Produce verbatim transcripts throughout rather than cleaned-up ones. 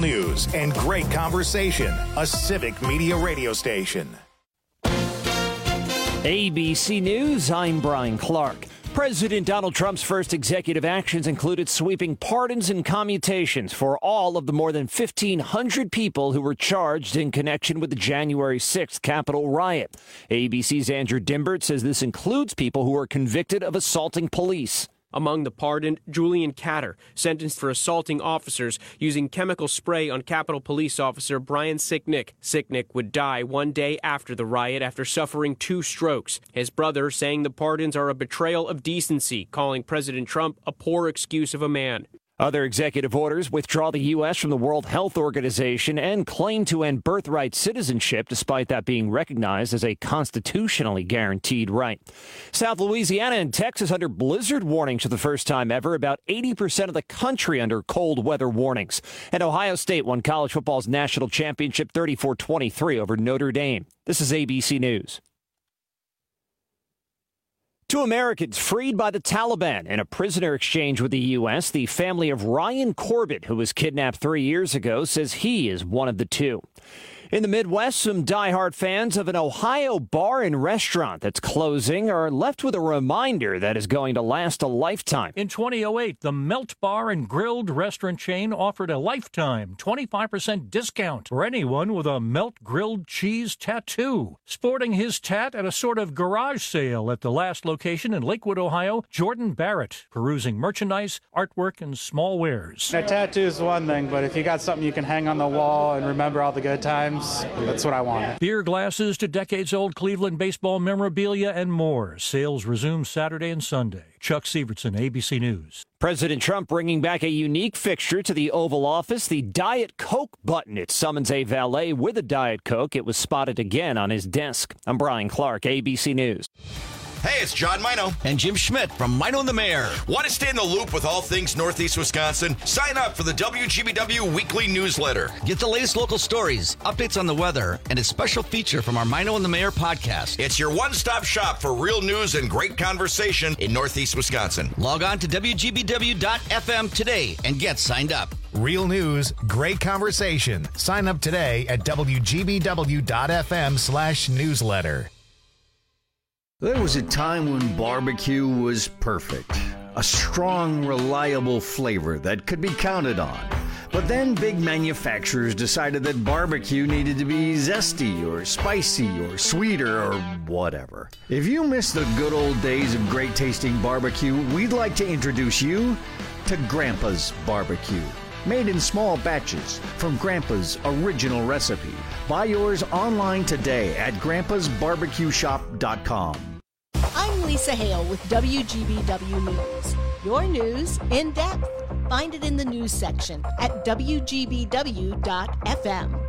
news and great conversation. A Civic Media radio station. A B C News, I'm Brian Clark. President Donald Trump's first executive actions included sweeping pardons and commutations for all of the more than fifteen hundred people who were charged in connection with the January sixth Capitol riot. A B C's Andrew Dimbert says this includes people who were convicted of assaulting police. Among the pardoned, Julian Catter, sentenced for assaulting officers using chemical spray on Capitol Police Officer Brian Sicknick. Sicknick would die one day after the riot after suffering two strokes. His brother saying the pardons are a betrayal of decency, calling President Trump a poor excuse of a man. Other executive orders withdraw the U S from the World Health Organization and claim to end birthright citizenship, despite that being recognized as a constitutionally guaranteed right. South Louisiana and Texas under blizzard warnings for the first time ever, about eighty percent of the country under cold weather warnings. And Ohio State won college football's national championship thirty-four twenty-three over Notre Dame. This is A B C News. Two Americans freed by the Taliban in a prisoner exchange with the U S. The family of Ryan Corbett, who was kidnapped three years ago, says he is one of the two. In the Midwest, some diehard fans of an Ohio bar and restaurant that's closing are left with a reminder that is going to last a lifetime. In twenty oh eight, the Melt Bar and Grilled restaurant chain offered a lifetime twenty-five percent discount for anyone with a Melt Grilled Cheese tattoo. Sporting his tat at a sort of garage sale at the last location in Lakewood, Ohio, Jordan Barrett, perusing merchandise, artwork, and small wares. A tattoo is one thing, but if you got something you can hang on the wall and remember all the good times, that's what I want. Beer glasses to decades-old Cleveland baseball memorabilia and more. Sales resume Saturday and Sunday. Chuck Severson, A B C News. President Trump bringing back a unique fixture to the Oval Office, the Diet Coke button. It summons a valet with a Diet Coke. It was spotted again on his desk. I'm Brian Clark, A B C News. Hey, it's John Mino. And Jim Schmidt from Mino and the Mayor. Want to stay in the loop with all things Northeast Wisconsin? Sign up for the W G B W weekly newsletter. Get the latest local stories, updates on the weather, and a special feature from our Mino and the Mayor podcast. It's your one-stop shop for real news and great conversation in Northeast Wisconsin. Log on to W G B W dot F M today and get signed up. Real news, great conversation. Sign up today at W G B W dot F M slash newsletter. There was a time when barbecue was perfect. A strong, reliable flavor that could be counted on. But then big manufacturers decided that barbecue needed to be zesty or spicy or sweeter or whatever. If you miss the good old days of great tasting barbecue, we'd like to introduce you to Grandpa's Barbecue. Made in small batches from Grandpa's original recipe. Buy yours online today at grandpas barbecue shop dot com. I'm Lisa Hale with W G B W News. Your news in depth. Find it in the news section at W G B W dot F M.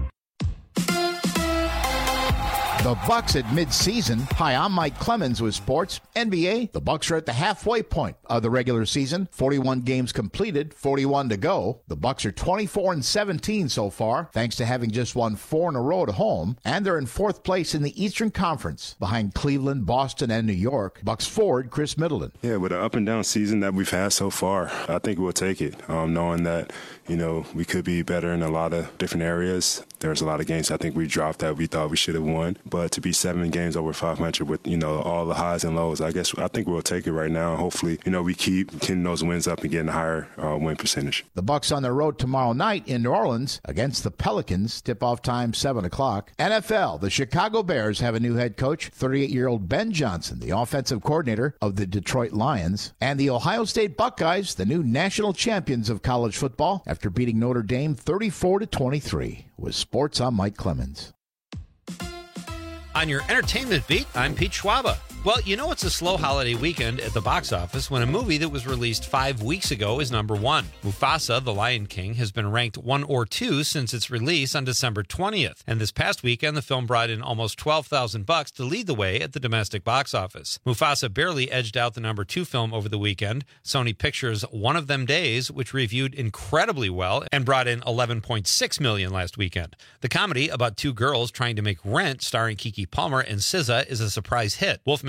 The Bucks at midseason. Hi, I'm Mike Clemens with Sports. N B A, the Bucks are at the halfway point of the regular season. forty-one games completed, forty-one to go. The Bucks are twenty-four and seventeen so far, thanks to having just won four in a row at home. And they're in fourth place in the Eastern Conference, behind Cleveland, Boston, and New York. Bucks forward, Chris Middleton. Yeah, with the up and down season that we've had so far, I think we'll take it, um, knowing that, you know, we could be better in a lot of different areas. There's a lot of games I think we dropped that we thought we should have won. But to be seven games over five hundred with, you know, all the highs and lows, I guess I think we'll take it right now. Hopefully, you know, we keep getting those wins up and getting a higher uh, win percentage. The Bucks on the road tomorrow night in New Orleans against the Pelicans. Tip-off time, seven o'clock. N F L, the Chicago Bears have a new head coach, thirty-eight-year-old Ben Johnson, the offensive coordinator of the Detroit Lions. And the Ohio State Buckeyes, the new national champions of college football, after beating Notre Dame thirty-four to twenty-three. With Sports, I'm Mike Clemens. On your entertainment beat, I'm Pete Schwaba. Well, you know it's a slow holiday weekend at the box office when a movie that was released five weeks ago is number one. Mufasa, The Lion King, has been ranked one or two since its release on December twentieth. And this past weekend, the film brought in almost twelve thousand bucks to lead the way at the domestic box office. Mufasa barely edged out the number two film over the weekend, Sony Pictures' One of Them Days, which reviewed incredibly well and brought in eleven point six million dollars last weekend. The comedy about two girls trying to make rent, starring Keke Palmer and S Z A, is a surprise hit. Wolfman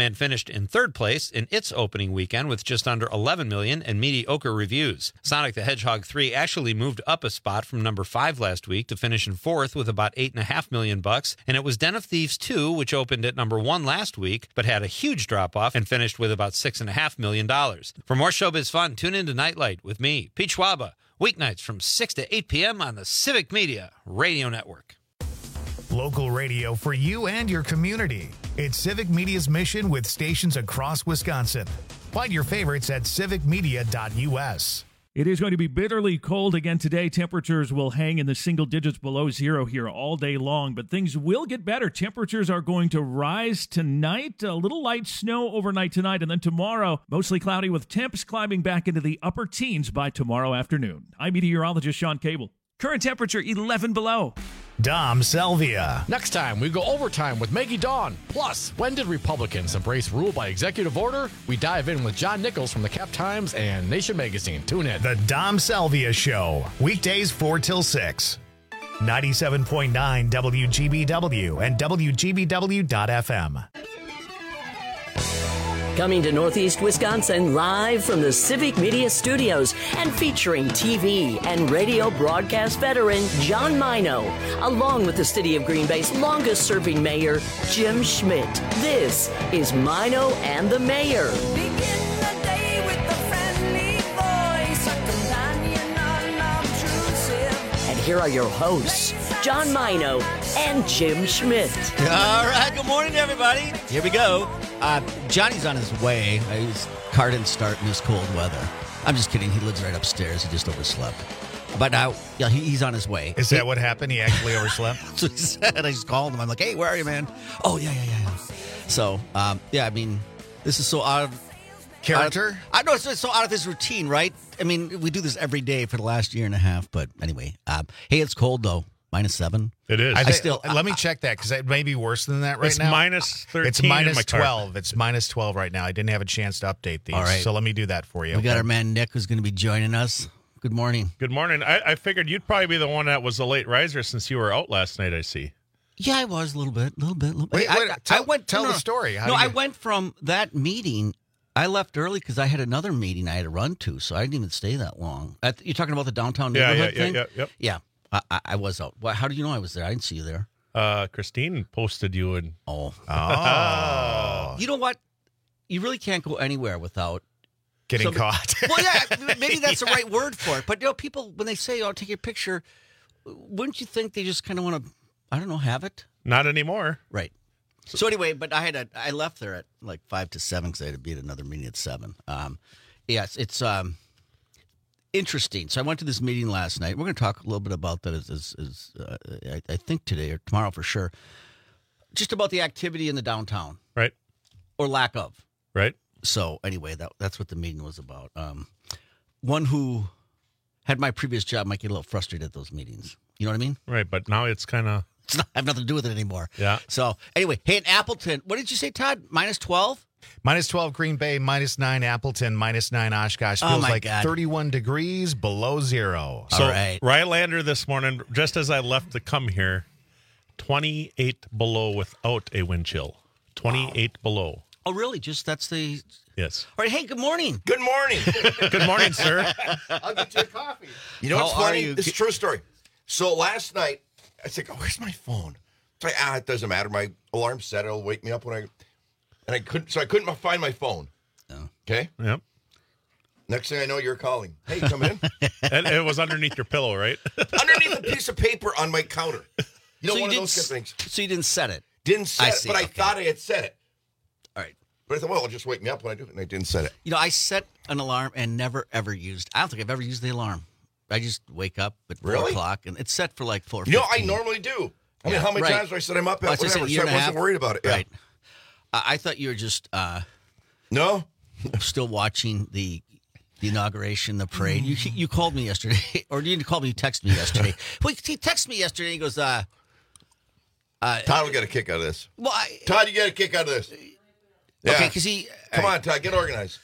Wolfman finished in third place in its opening weekend with just under eleven million and mediocre reviews. Sonic the Hedgehog three actually moved up a spot from number five last week to finish in fourth with about eight and a half million bucks. And it was Den of Thieves two, which opened at number one last week, but had a huge drop off and finished with about six and a half million dollars. For more showbiz fun, tune in to Nightlight with me, Pete Schwaba, weeknights from six to eight p.m. on the Civic Media Radio Network. Local radio for you and your community. It's Civic Media's mission with stations across Wisconsin. Find your favorites at civic media dot u s. It is going to be bitterly cold again today. Temperatures will hang in the single digits below zero here all day long, but things will get better. Temperatures are going to rise tonight. A little light snow overnight tonight, and then tomorrow, mostly cloudy with temps climbing back into the upper teens by tomorrow afternoon. I'm meteorologist Sean Cable. Current temperature eleven below. Dom Selvia. Next time, we go overtime with Maggie Dawn. Plus, when did Republicans embrace rule by executive order? We dive in with John Nichols from the Cap Times and Nation Magazine. Tune in. The Dom Selvia Show. Weekdays four till six. ninety-seven point nine W G B W and W G B W dot F M. Coming to Northeast Wisconsin live from the Civic Media Studios and featuring T V and radio broadcast veteran John Mino, along with the City of Green Bay's longest-serving mayor, Jim Schmidt. This is Mino and the Mayor. Begin the day with a friendly voice, a companion unobtrusive. And here are your hosts, John Mino and Jim Schmidt. All right, good morning, everybody. Here we go. Uh, Johnny's on his way. Uh, His car didn't start in this cold weather. I'm just kidding. He lives right upstairs. He just overslept. But now, yeah, he, he's on his way. Is that what happened? He actually overslept? That's what he said. I just called him. I'm like, hey, where are you, man? Oh, yeah, yeah, yeah. yeah. So, um, yeah, I mean, this is so out of character. Out of, I know it's so out of his routine, right? I mean, we do this every day for the last year and a half. But anyway, um, hey, it's cold, though. Minus seven. It is. I, I think, still. let me I, check that because it may be worse than that right it's now. It's minus thirteen. It's minus in my car. twelve. It's minus twelve right now. I didn't have a chance to update these. All right. So let me do that for you. We okay? got our man Nick who's going to be joining us. Good morning. Good morning. I, I figured you'd probably be the one that was a late riser since you were out last night, I see. Yeah, I was a little bit, a little bit, a little bit. Wait, wait, I, tell, I went, tell no, the no, story. How no, do you... I went from that meeting. I left early because I had another meeting I had to run to, so I didn't even stay that long. At, you're talking about the downtown Yeah, neighborhood yeah, thing? yeah, yeah, Yeah, I, I, I was out. Well, how did you know I was there? I didn't see you there. Uh, Christine posted you in. Oh. Oh. You know what? You really can't go anywhere without getting somebody, caught. Well, yeah, maybe that's yeah. the right word for it. But, you know, people, when they say, oh, take your picture, wouldn't you think they just kind of want to, I don't know, have it? Not anymore. Right. So anyway, but I had a, I left there at like five to seven because I had to be at another meeting at seven. Um, yes, it's um, interesting. So I went to this meeting last night. We're going to talk a little bit about that as, as, as uh, I, I think today or tomorrow for sure. Just about the activity in the downtown, right, or lack of, right. So anyway, that that's what the meeting was about. Um, one who had my previous job might get a little frustrated at those meetings. You know what I mean? Right, but now it's kind of. It's not, I have nothing to do with it anymore. Yeah. So anyway, hey, in Appleton, what did you say, Todd? Minus twelve? Minus twelve Green Bay, minus nine Appleton, minus nine Oshkosh. Feels oh my like God. thirty-one degrees below zero. So All right. Rylander this morning, just as I left to come here, twenty-eight below without a wind chill. twenty-eight wow. below. Oh, really? Just that's the. Yes. All right. Hey, good morning. Good morning. Good morning, sir. I'll get you a coffee. You know what's How funny? are you? This is a true story. So last night, I said, oh, where's my phone? So I, ah, it doesn't matter. My alarm's set. It'll wake me up when I, and I couldn't, so I couldn't find my phone. Oh. Okay. Yep. Next thing I know, you're calling. Hey, come in. And it was underneath your pillow, right? Underneath a piece of paper on my counter. You know, so one you of those didn't, things. So you didn't set it? Didn't set I it, see, but I okay. thought I had set it. All right. But I thought, well, it'll just wake me up when I do it, and I didn't set it. You know, I set an alarm and never, ever used. I don't think I've ever used the alarm. I just wake up at four Really? o'clock, and it's set for like four. You know, I normally do. I mean, Yeah, how many right. times do I set him up at Well, it's just whatever? a year So I and a wasn't half. worried about it. Yeah. Right. I, I thought you were just uh, no, still watching the the inauguration, the parade. You you called me yesterday, or you didn't call me. You texted me yesterday. Well, he texted me yesterday. He goes, uh, uh, Todd will get a kick out of this. Well, I, Todd, you get a kick out of this. Yeah. Okay, because he. Come right. on, Todd, get organized.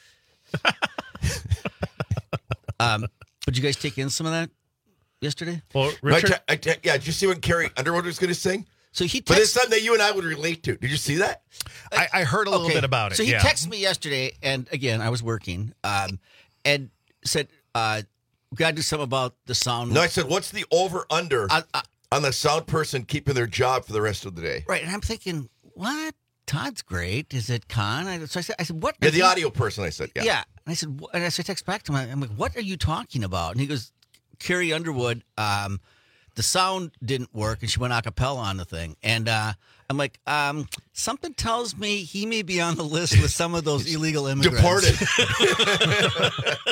um, did you guys take in some of that yesterday? Well, No, I Richard. te- I te- yeah, did you see what Carrie Underwood was going to sing? So he But it's texted, something that you and I would relate to. Did you see that? I, I heard a little Okay, bit about it. So he yeah. texted me yesterday, and again, I was working, um, and said, uh, "Got to do something about the sound." No, I said, what's the over under I, I, on the sound person keeping their job for the rest of the day? right, and I'm thinking, what? Todd's great. Is it Con? I, so I said, I said, what? Yeah, are the you- audio person. I said, yeah. Yeah. And I said, wh- and I said, text back to him. I'm like, what are you talking about? And he goes, Carrie Underwood, um, the sound didn't work, and she went a cappella on the thing. And uh, I'm like, um, something tells me he may be on the list with some of those illegal immigrants. Deported.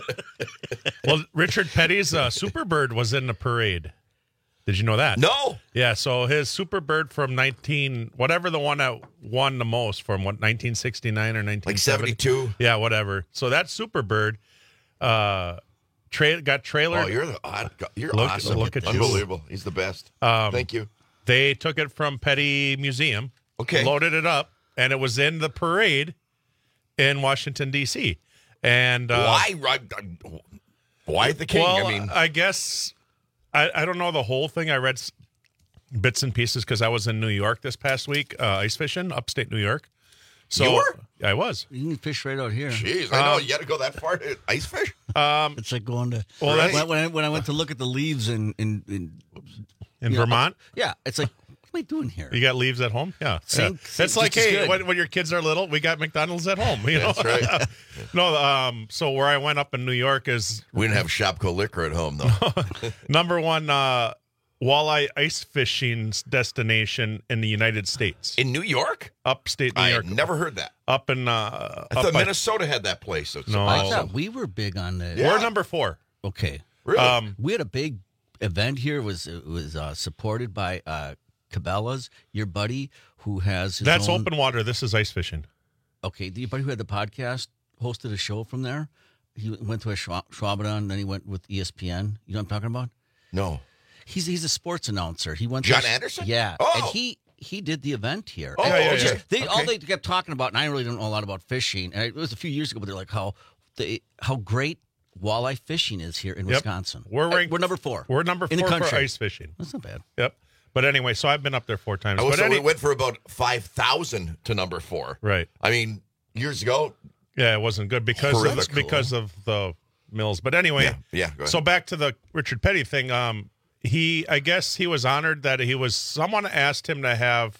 Well, Richard Petty's uh, Superbird was in the parade. Did you know that? No. Yeah, so his Superbird from nineteen, whatever the one that won the most from what nineteen sixty-nine or nineteen seventy? Like seventy-two? Yeah, whatever. So that Superbird uh, tra- got trailer. Oh, you're the odd. You're Look- awesome. look at you. Unbelievable. He's the best. Um, Thank you. They took it from Petty Museum, Okay. loaded it up, and it was in the parade in Washington, D C. And uh, Why? Right, Why the king? Well, I mean, I guess I, I don't know the whole thing. I read s- bits and pieces because I was in New York this past week, uh, ice fishing, upstate New York. So You were? I was. You can fish right out here. jeez, I know Um, you got to go that far to ice fish. Um, It's like going to Well, when, that's- when, I, when I went to look at the leaves in in, in, in you know, Vermont, yeah, it's like, what am I doing here? you got leaves at home. Yeah, Same- yeah. same- It's like, just as hey, good. when, when your kids are little, we got McDonald's at home. You know, That's right. no, um, so where I went up in New York is We didn't have Shopko liquor at home though. number one uh, walleye ice fishing destination in the United States. In New York? Upstate New I York. had never heard that. Up in uh, I up thought by- Minnesota had that place. So it's No. I Oh. thought we were big on the. Yeah. We're number four. Okay, Really? Um, we had a big event here. It was it was uh, supported by uh, Cabela's, your buddy who has his That's own, open water. This is ice fishing. Okay, the buddy who had the podcast hosted a show from there. He went to a Schwab- Schwabadan, then he went with E S P N. You know what I'm talking about? No. He's he's a sports announcer. He went John to, Anderson? Yeah, Oh. and he he did the event here. Oh, And yeah, it's yeah. just- They all Okay. they kept talking about, and I really don't know a lot about fishing. And it was a few years ago, but they're like how they how great walleye fishing is here in Yep. Wisconsin. We're Uh, ranked- we're number four. We're number in four the country. for ice fishing. That's not bad. Yep. But anyway, so I've been up there four times. I was, but so any- we went for about five thousand to number four. right. I mean, years ago. Yeah, it wasn't good because of, Horrific. because of the mills. But anyway, Yeah, yeah, go ahead. so back to the Richard Petty thing. Um, he, I guess he was honored that he was. Someone asked him to have,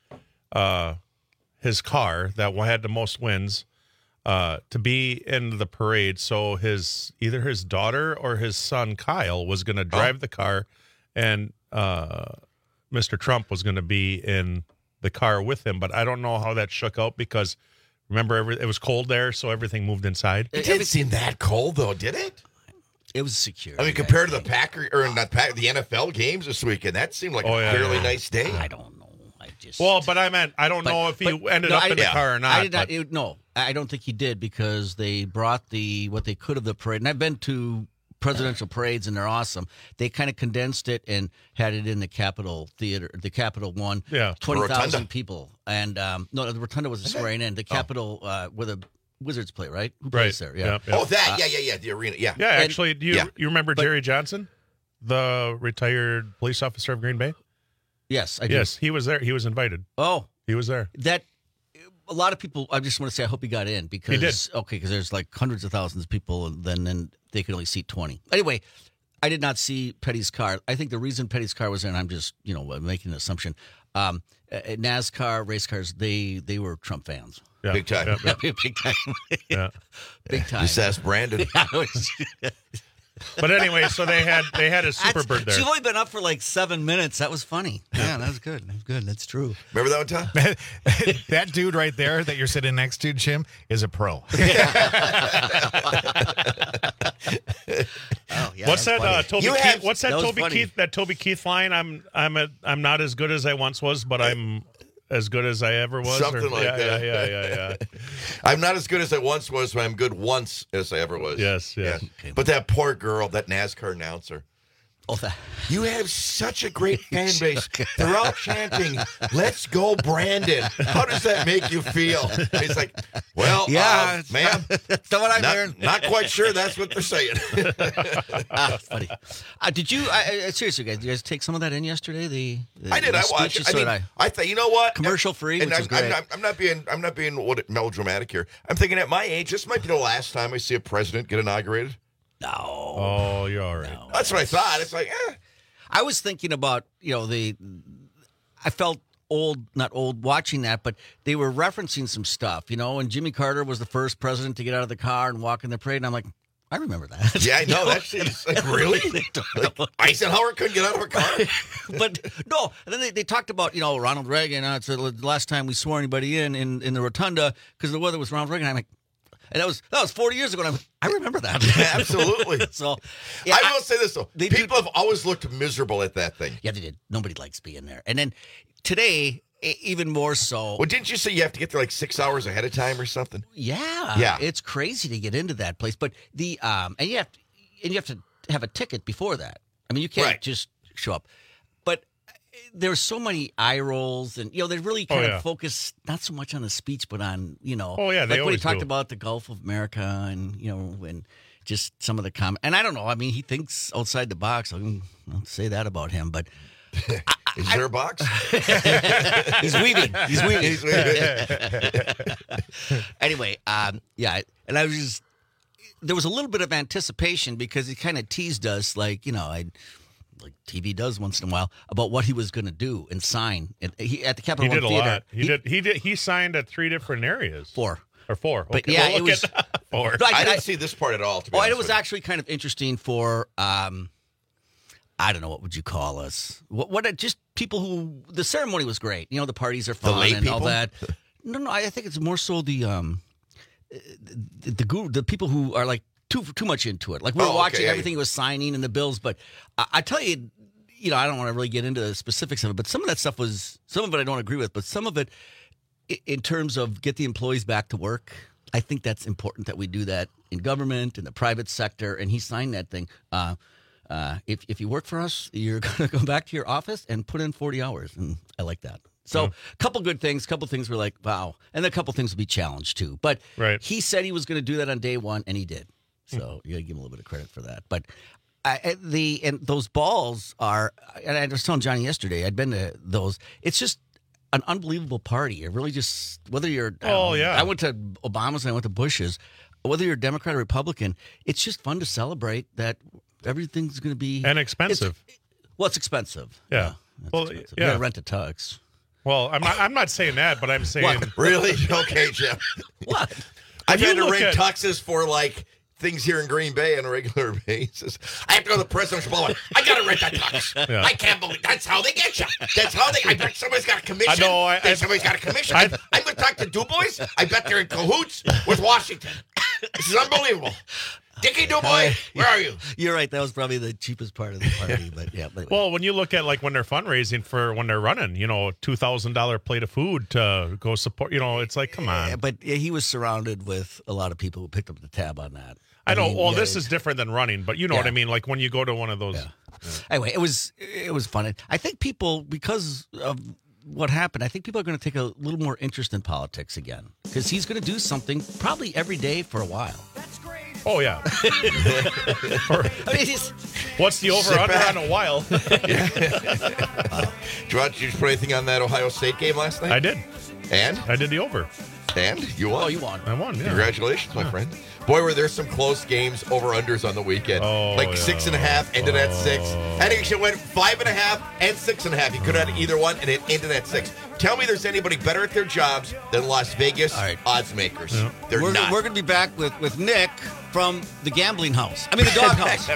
uh, his car that had the most wins, uh, to be in the parade. So his either his daughter or his son Kyle was going to drive the car, and uh, Mister Trump was going to be in the car with him. But I don't know how that shook out because. Remember, every, it was cold there, so everything moved inside. It didn't seem that cold, though, did it? It was secure. I mean, compared to the Packer or not Pack, the N F L games this weekend, that seemed like Oh, a yeah, fairly yeah. nice day. I don't know. I just Well, but I meant I don't But- know if he but- ended no, up I in the did- car or not. I did not. but- it- no, I don't think he did because they brought the what they could of the parade. And I've been to presidential parades and they're awesome. They kind of condensed it and had it in the Capitol Theater, the Capitol one. Yeah. twenty Rotunda. thousand people. And um, no, the Rotunda was swearing in. The Capitol uh, where the Wizards play, right? Who plays Right. there? Yeah. Yeah, yeah. Oh, that, Uh, yeah, yeah, yeah, the arena, yeah. yeah, actually, do you yeah. you remember But- Jerry Johnson, the retired police officer of Green Bay? Yes, I do. Yes, he was there. He was invited. Oh, He was there. that a lot of people. I just want to say I hope he got in because He did. okay, because there's like hundreds of thousands of people, and then then they could only seat twenty. Anyway, I did not see Petty's car. I think the reason Petty's car was there, and I'm just you know making an assumption. Um, uh, NASCAR race cars, they they were Trump fans. Yeah. Big time. Yeah. Yeah, big time. Yeah. Big time. Just ask Brandon. I was- But anyway, so they had they had a That's- Superbird there. She's only been up for like seven minutes. That was funny. Yeah, that was good. That was good. That's true. Remember that one, Tom? That dude right there that you're sitting next to, Jim, is a pro. Oh, yeah, what's that's that? funny. Uh, Toby You Keith? have- What's that, that was Toby funny. Keith? That Toby Keith line? I'm I'm a, I'm not as good as I once was, but I'm as good as I ever was. Something like yeah, that. Yeah, yeah, yeah, yeah. I'm not as good as I once was, but I'm good once as I ever was. Yes, yes. Okay. But that poor girl, that NASCAR announcer. Oh, that. You have such a great fan base. They're all chanting, "Let's go, Brandon." How does that make you feel? He's like, well, Yeah, uh, ma'am, that's what I'm not, hearing. not quite sure that's what they're saying. Ah, funny. Uh, did you, I, I, seriously, guys, did you guys take some of that in yesterday? The, the I did. the I watched speeches? it. I So mean, did I, thought, you know what? Commercial free, And which I'm, was great. I'm, not, I'm not being, I'm not being what melodramatic here. I'm thinking at my age, this might be the last time I see a president get inaugurated. No. Oh, you're all right. No. That's what I thought. It's like, eh. I was thinking about, you know, the, I felt old, not old watching that, but they were referencing some stuff, you know, and Jimmy Carter was the first president to get out of the car and walk in the parade. And I'm like, I remember that. Yeah, I know. That shit's like, really? Like, Eisenhower couldn't get out of a car? But no, and then they, they talked about, you know, Ronald Reagan. Uh, it's the last time we swore anybody in in, in the rotunda because the weather was Ronald Reagan. I'm like, and that was that was forty years ago. And I'm like, I remember that. Absolutely. So yeah, I will say this, though. They People do- have always looked miserable at that thing. Yeah, they did. Nobody likes being there. And then today, e- even more so. Well, didn't you say you have to get there like six hours ahead of time or something? Yeah, Yeah. it's crazy to get into that place. But the um, and you have to, and you have to have a ticket before that. I mean, you can't Right. just show up. But there's so many eye rolls, and you know they really kind Oh, of yeah. focus not so much on the speech, but on you know, Oh, yeah, they like when he always talked do. about the Gulf of America, and you know, and just some of the comment. And I don't know. I mean, he thinks outside the box. I can I'll say that about him, but. Is there a box? He's weaving. He's weaving. He's weaving. Anyway, um, yeah, and I was just there was a little bit of anticipation because he kind of teased us, like you know, I like T V does once in a while about what he was going to do and sign. And he at the Capitol He did a One Theater. lot. He, did. He did. He signed at three different areas. Four. Or four. But Okay, yeah, well, it look was at four. No, I, I- didn't I- see this part at all, to be Oh, and honest it was with you. actually kind of interesting for um, I don't know what would you call us? What? What? Just people who the ceremony was great. You know, the parties are fun lay and all people? that. No, no, I think it's more so the um, the the, guru, the people who are like too too much into it. Like we were Oh, okay, watching yeah. everything he was signing and the bills, but I, I tell you, you know, I don't want to really get into the specifics of it, but some of that stuff was some of it I don't agree with, but some of it i- in terms of get the employees back to work. I think that's important that we do that in government, in the private sector, and he signed that thing. Uh, uh, if if you work for us, you're going to go back to your office and put in forty hours, and I like that. So, a couple good things, couple things were like, wow, and a couple things will be challenged too. But Right. he said he was going to do that on day one, and he did. So you got to give him a little bit of credit for that. But I, I- the and those balls are, and I was telling Johnny yesterday, I'd been to those. It's just an unbelievable party. It really just whether you're I don't Oh, know, yeah. I went to Obama's and I went to Bush's. Whether you're a Democrat or Republican, it's just fun to celebrate that everything's going to be And expensive. It's, well, it's expensive. Yeah. It's Well, expensive. yeah. You got to rent a tux. Well, I'm not. I'm not saying that, but I'm saying What? Really? Okay, Jeff. What? I've you had to look rent at- tuxes for like things here in Green Bay on a regular basis. I have to go to the presidential ball. I got to rent that tux. Yeah. I can't believe that's how they get you. That's how they. I bet somebody's got a commission. I know, I- Then I- somebody's got a commission. I- I, am going to talk to Du Bois. I bet they're in cahoots with Washington. This is unbelievable. Dickie Du Bois, where are you? You're right. That was probably the cheapest part of the party. But yeah. But, Well, when you look at like when they're fundraising for when they're running, you know, two thousand dollar plate of food to go support. You know, it's like, come on. Yeah, but he was surrounded with a lot of people who picked up the tab on that. I know. mean, well, yeah, this it- is different than running, but you know what Yeah. I mean. Like when you go to one of those. Anyway, it was it was fun. I think people, because of what happened, I think people are going to take a little more interest in politics again because he's going to do something probably every day for a while. Oh yeah. For- I mean, he's, what's the over Sit under back. on a while? Do you want you put anything on that Ohio State game last night? I did. And? I did the over. And? You won. oh, you won. I won. Yeah. Congratulations, my friend. Boy, were there some close games over unders on the weekend. Oh, like yeah. six and a half, ended at six. I think you should went five and a half and six and a half. You could have had either one, and it ended at six. Tell me there's anybody better at their jobs than Las Vegas All right. odds makers. Yeah. They're we're, not. we're going to be back with, with Nick from the gambling house. I mean, the dog house.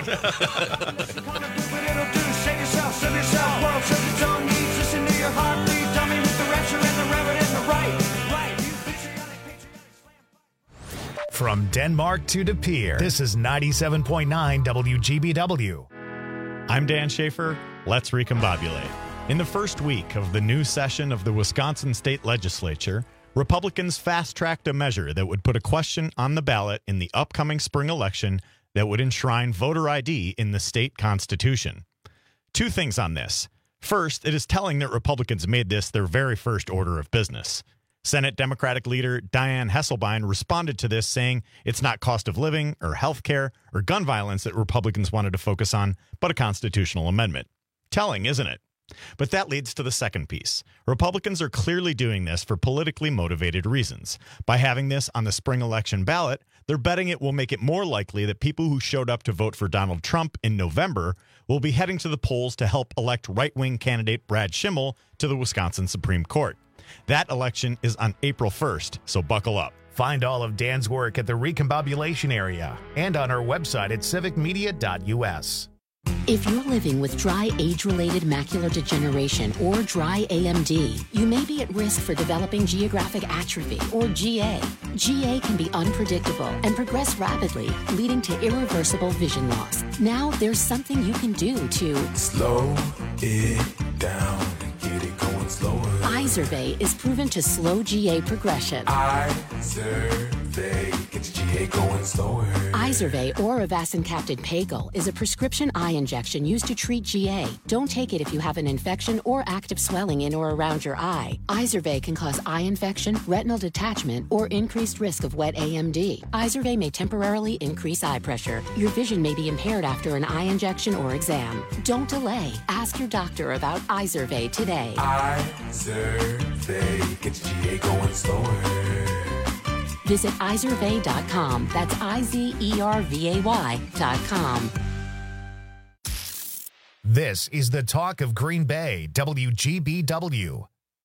From Denmark to De Pere, this is ninety-seven point nine W G B W. I'm Dan Schaefer. Let's recombobulate. In the first week of the new session of the Wisconsin State Legislature, Republicans fast-tracked a measure that would put a question on the ballot in the upcoming spring election that would enshrine voter I D in the state constitution. Two things on this. First, it is telling that Republicans made this their very first order of business. Senate Democratic leader Dianne Hesselbein responded to this saying it's not cost of living or health care or gun violence that Republicans wanted to focus on, but a constitutional amendment. Telling, isn't it? But that leads to the second piece. Republicans are clearly doing this for politically motivated reasons. By having this on the spring election ballot, they're betting it will make it more likely that people who showed up to vote for Donald Trump in November will be heading to the polls to help elect right-wing candidate Brad Schimmel to the Wisconsin Supreme Court. That election is on April first, so buckle up. Find all of Dan's work at the Recombobulation area and on our website at civic media dot u s. If you're living with dry age-related macular degeneration or dry A M D, you may be at risk for developing geographic atrophy or G A. G A can be unpredictable and progress rapidly, leading to irreversible vision loss. Now there's something you can do to slow it down and get it going slower. Izervay is proven to slow G A progression. Izervay gets G A going slower. Izervay or avacincaptad pagel is a prescription eye injection used to treat G A. Don't take it if you have an infection or active swelling in or around your eye. Izervay can cause eye infection, retinal detachment, or increased risk of wet A M D. Izervay may temporarily increase eye pressure. Your vision may be impaired after an eye injection or exam. Don't delay. Ask your doctor about Izervay today. Izervay gets G A going slower. Visit izervay dot com. That's I Z E R V A Y dot com. This is the talk of Green Bay, W G B W.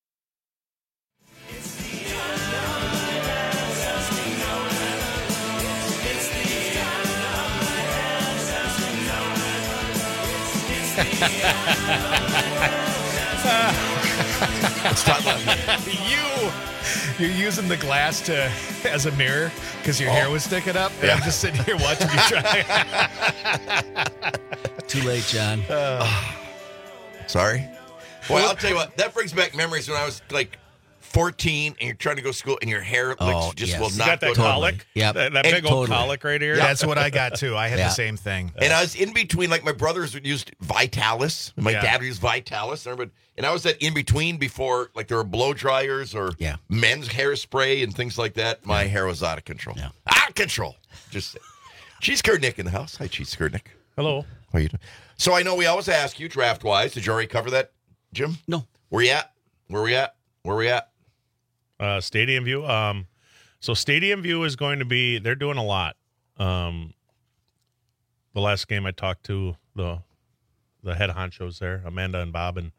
Let's talk about you. You're using the glass to as a mirror because your Oh. hair was sticking up. And Yeah. I'm just sitting here watching you try. Too late, John. Sorry. Well, I'll tell you what. That brings back memories when I was like fourteen and you're trying to go to school and your hair like Oh, just yes. will You not got that go colic? Yep. That, that And big old totally. colic right here? That's what I got too. I had Yeah. the same thing. And I was in between, like my brothers would use Vitalis. My Yeah. dad would use Vitalis. And, and I was that in between before, like there were blow dryers or Yeah. men's hairspray and things like that. My hair was out of control. Yeah. Out of control. Just Cheese Curd Nick in the house. Hi, Cheese Curd Nick. Hello. How you doing? So I know we always ask you draft wise. Did you already cover that, Jim? No. Where you at? Where we at? Where we at? Uh, Stadium View. Um, so Stadium View is going to be. They're doing a lot. Um, the last game I talked to the the head honchos there, Amanda and Bob, and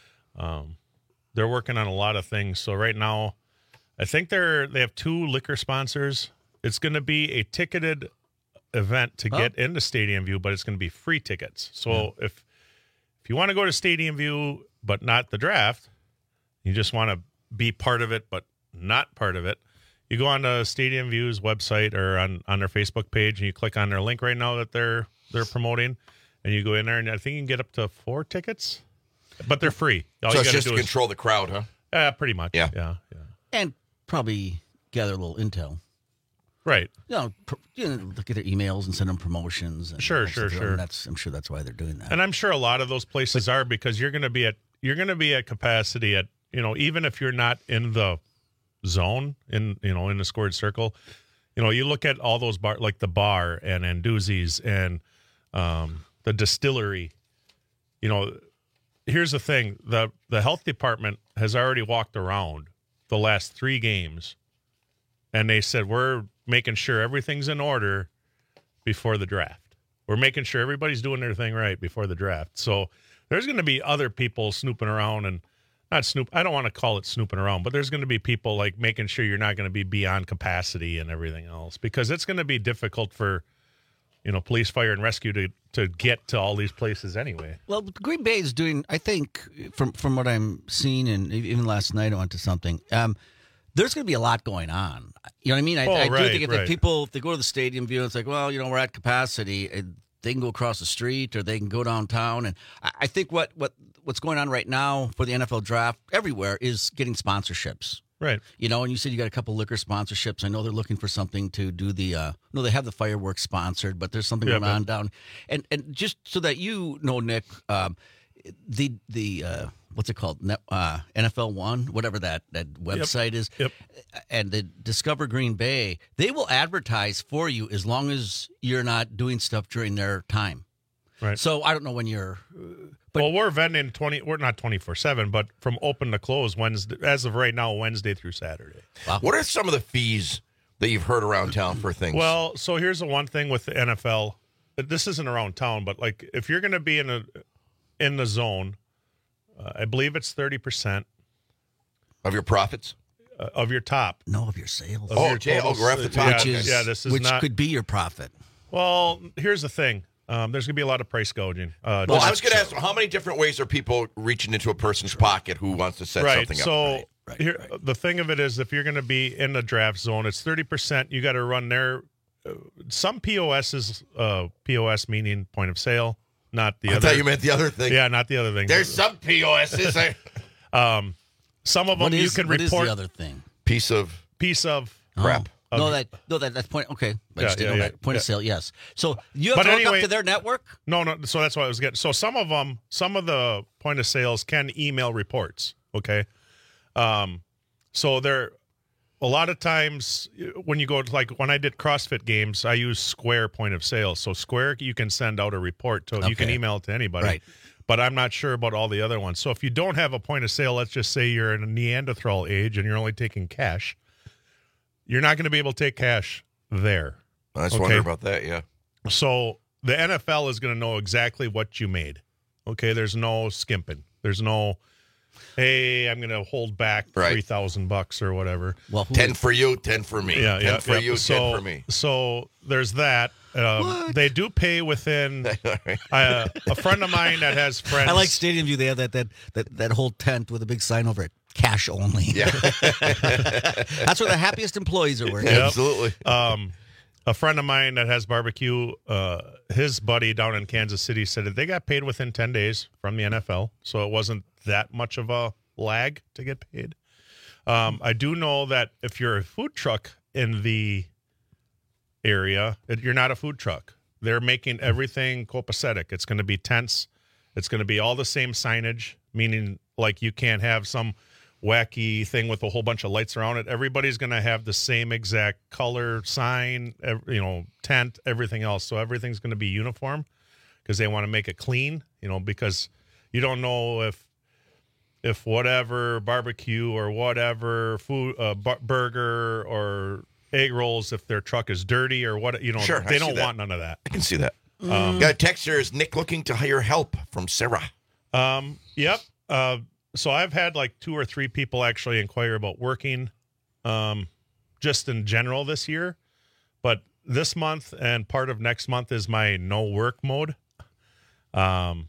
um, they're working on a lot of things. So right now, I think they're they have two liquor sponsors. It's going to be a ticketed event to Oh. get into Stadium View, but it's going to be free tickets. So if if you want to go to Stadium View but not the draft, you just want to be part of it but not part of it, you go on to Stadium View's website or on, on their Facebook page and you click on their link right now that they're they're promoting, and you go in there and I think you can get up to four tickets, but they're free. All so you it's gotta just to do is- control the crowd, huh? Uh, pretty much. Yeah. Yeah. Yeah. And probably gather a little intel. Right. You know, pr- you know, look at their emails and send them promotions. And Sure, and sure, stuff. sure. And that's, I'm sure that's why they're doing that. And I'm sure a lot of those places are, because you're going to be at you're going to be at capacity at, you know, even if you're not in the zone in, you know, in the scored circle, you know, you look at all those bar like the bar and Anduzzi's and um, the distillery. You know, here's the thing: the the health department has already walked around the last three games, and they said we're making sure everything's in order before the draft. We're making sure everybody's doing their thing right before the draft. So there's going to be other people snooping around and not snoop. I don't want to call it snooping around, but there's going to be people like making sure you're not going to be beyond capacity and everything else, because it's going to be difficult for, you know, police, fire, and rescue to, to get to all these places anyway. Well, Green Bay is doing, I think, from from what I'm seeing, and even last night I went to something, um, there's going to be a lot going on. You know what I mean? I, Oh, I do right, think if right. the people, if they go to the stadium view, it's like, well, you know, we're at capacity. and They can go across the street or they can go downtown. And I, I think what, what what's going on right now for the N F L draft everywhere is getting sponsorships. Right. You know, and you said you got a couple liquor sponsorships. I know they're looking for something to do the, uh, no, they have the fireworks sponsored, but there's something Yeah, going on but- down. And and just so that you know, Nick, um, the the uh, what's it called? Net, uh, N F L One, whatever that, that website is. Yep. And the Discover Green Bay, they will advertise for you as long as you're not doing stuff during their time. Right. So I don't know when you're. But, well, we're vending twenty. We're not twenty four seven, but from open to close Wednesday. As of right now, Wednesday through Saturday. Wow. What are some of the fees that you've heard around town for things? Well, so here's the one thing with the N F L. This isn't around town, but like if you're going to be in a in the zone, uh, I believe it's thirty percent of your profits, uh, of your top, no, of your sales. Of oh, your yeah, oh, we're off the top. Yeah, which is, yeah, this is which not, could be your profit. Well, here's the thing. Um, there's going to be a lot of price gouging. Uh, well, I was going to ask, how many different ways are people reaching into a person's pocket who wants to set right, something so up? Right, so here, right. The thing of it is, if you're going to be in the draft zone, it's thirty percent. You got to run their uh, some P O Ss, uh, P O S meaning point of sale, not the I other. I thought you meant the other thing. Yeah, not the other thing. There's some P O Ss. um, some of them what is, you can what report. What is the other thing? Piece of piece of crap. Oh. No, that no, that that's point. Okay, I Yeah, just didn't yeah, know yeah, that. Point yeah. of sale. Yes. So you have But to hook anyway- up to their network. No, no. So that's what I was getting. So some of them, some of the point of sales can email reports. Okay. Um, so there, a lot of times when you go to, like when I did CrossFit games, I use Square point of sale. So Square, you can send out a report to, you can Okay. email it to anybody. Right. But I'm not sure about all the other ones. So if you don't have a point of sale, let's just say you're in a Neanderthal age and you're only taking cash, you're not going to be able to take cash there. I was Okay. wondering about that, yeah. So the N F L is going to know exactly what you made. Okay, there's no skimping. There's no, hey, I'm going to hold back Right. three thousand bucks or whatever. Well, who ten for you, ten for me. Yeah, ten yeah, for yeah. you, so, ten for me. So there's that. Um, they do pay within. uh, a friend of mine that has friends. I like Stadium View. They have that that that, that whole tent with a big sign over it. Cash only. Yeah. That's where the happiest employees are working. Yep. Absolutely. Um, a friend of mine that has barbecue, uh, his buddy down in Kansas City said that they got paid within ten days from the N F L, so it wasn't that much of a lag to get paid. Um, I do know that if you're a food truck in the area, it, you're not a food truck. They're making everything copacetic. It's going to be tents. It's going to be all the same signage, meaning like you can't have some wacky thing with a whole bunch of lights around it. Everybody's going to have the same exact color, sign, ev- you know, tent, everything else. So everything's going to be uniform because they want to make it clean, you know, because you don't know if if whatever barbecue or whatever food, uh, bu- burger or egg rolls, if their truck is dirty or what, you know, Sure, I they see don't that. want none of that. I can see that. Um, Got a text here. Is Nick looking to hire help from Sarah? Um, yep. Uh, so I've had like two or three people actually inquire about working, um, just in general this year, but this month and part of next month is my no work mode. Um,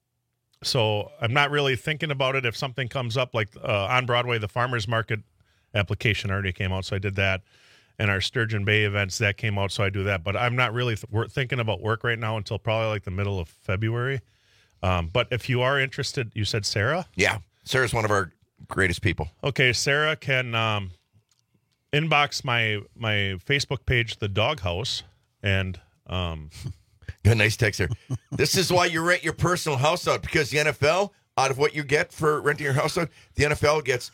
so I'm not really thinking about it. If something comes up like, uh, on Broadway, the farmer's market application already came out. So I did that. And our Sturgeon Bay events that came out. So I do that, but I'm not really th- we're thinking about work right now until probably like the middle of February. Um, but if you are interested, you said Sarah? Yeah. Sarah's one of our greatest people. Okay, Sarah can um, inbox my my Facebook page, The Doghouse, and um, Got a nice text here. This is why you rent your personal house out, because the N F L, out of what you get for renting your house out, the N F L gets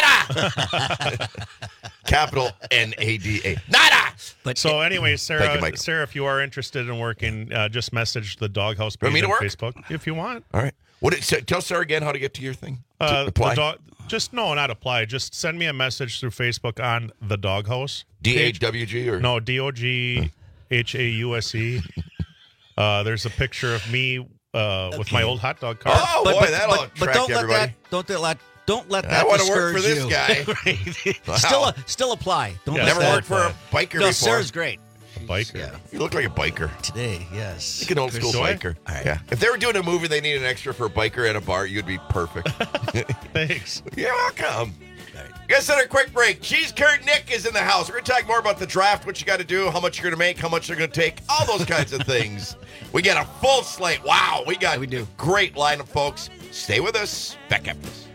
nada. Capital N A D A. Nada. But so anyway, Sarah, Thank you, Michael. Sarah, if you are interested in working, uh, just message The Doghouse Want page me to on work? Facebook if you want. All right. What? It, so, tell Sarah again how to get to your thing. To Uh, the apply. dog, just no, not apply. Just send me a message through Facebook on The Doghouse. D A page. W G or No, D O G H A U S E. Uh, there's a picture of me uh, with my old hot dog cart. Oh, boy, that'll attract but don't everybody. let that don't let don't let I that wanna work discourage for this you. guy. Right. Wow. Still uh, still apply. Don't Yeah, let Never that worked for a biker No, before. Sarah's great. Biker. Yeah. You look like a biker. Today, yes. Like an old school Do I? biker. All right. Yeah. If they were doing a movie, they need an extra for a biker at a bar, you'd be perfect. Thanks. You're welcome. Guess on a quick break. Cheese Curd Nick is in the house. We're going to talk more about the draft, what you got to do, how much you're going to make, how much they're going to take, all those kinds of things. We got a full slate. Wow, we got we do. great lineup, folks. Stay with us. Back after this.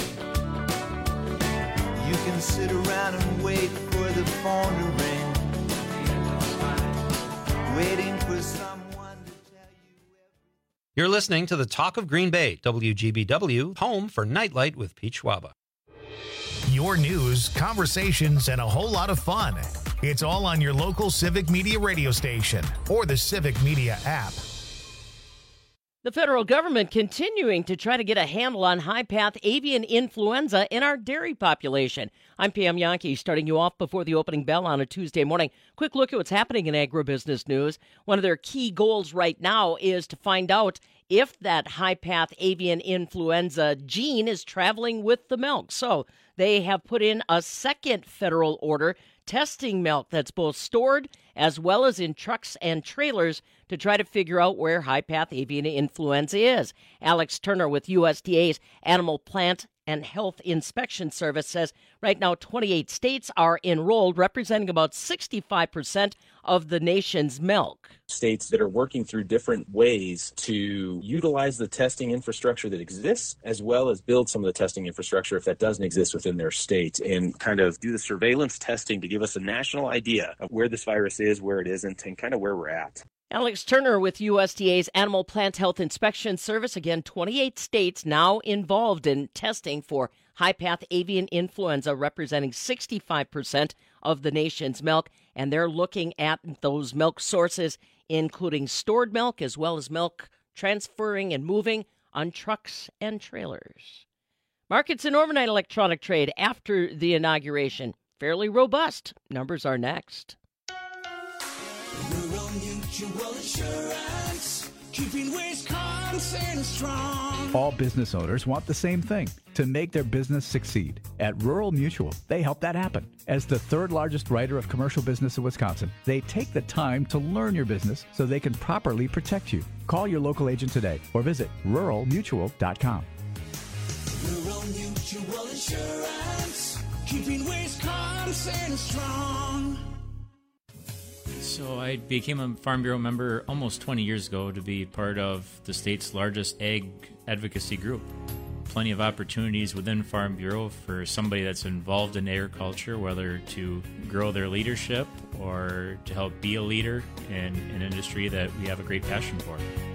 You can sit around and wait for the phone to ring, waiting for someone to tell you. You're listening to the Talk of Green Bay, W G B W, home for Nightlight with Pete Schwaba. Your news, conversations, and a whole lot of fun. It's all on your local Civic Media radio station or the Civic Media app. The federal government continuing to try to get a handle on high-path avian influenza in our dairy population. I'm Pam Yankee, starting you off before the opening bell on a Tuesday morning. Quick look at what's happening in agribusiness news. One of their key goals right now is to find out if that high-path avian influenza gene is traveling with the milk. So they have put in a second federal order testing milk that's both stored as well as in trucks and trailers to try to figure out where high-path avian influenza is. Alex Turner with U S D A's Animal Plant and Health Inspection Service says right now twenty-eight states are enrolled, representing about sixty-five percent of the nation's milk. States that are working through different ways to utilize the testing infrastructure that exists, as well as build some of the testing infrastructure if that doesn't exist within their state, and kind of do the surveillance testing to give us a national idea of where this virus is, where it isn't, and kind of where we're at. Alex Turner with U S D A's Animal Plant Health Inspection Service. Again, twenty-eight states now involved in testing for high-path avian influenza, representing sixty-five percent of the nation's milk. And they're looking at those milk sources, including stored milk as well as milk transferring and moving on trucks and trailers. Markets and overnight electronic trade after the inauguration, fairly robust. Numbers are next. Rural Mutual Insurance, keeping Wisconsin strong. All business owners want the same thing, to make their business succeed. At Rural Mutual, they help that happen. As the third largest writer of commercial business in Wisconsin, they take the time to learn your business so they can properly protect you. Call your local agent today or visit rural mutual dot com. Rural Mutual Insurance, keeping Wisconsin strong. So I became a Farm Bureau member almost twenty years ago to be part of the state's largest ag advocacy group. Plenty of opportunities within Farm Bureau for somebody that's involved in agriculture, whether to grow their leadership or to help be a leader in an industry that we have a great passion for.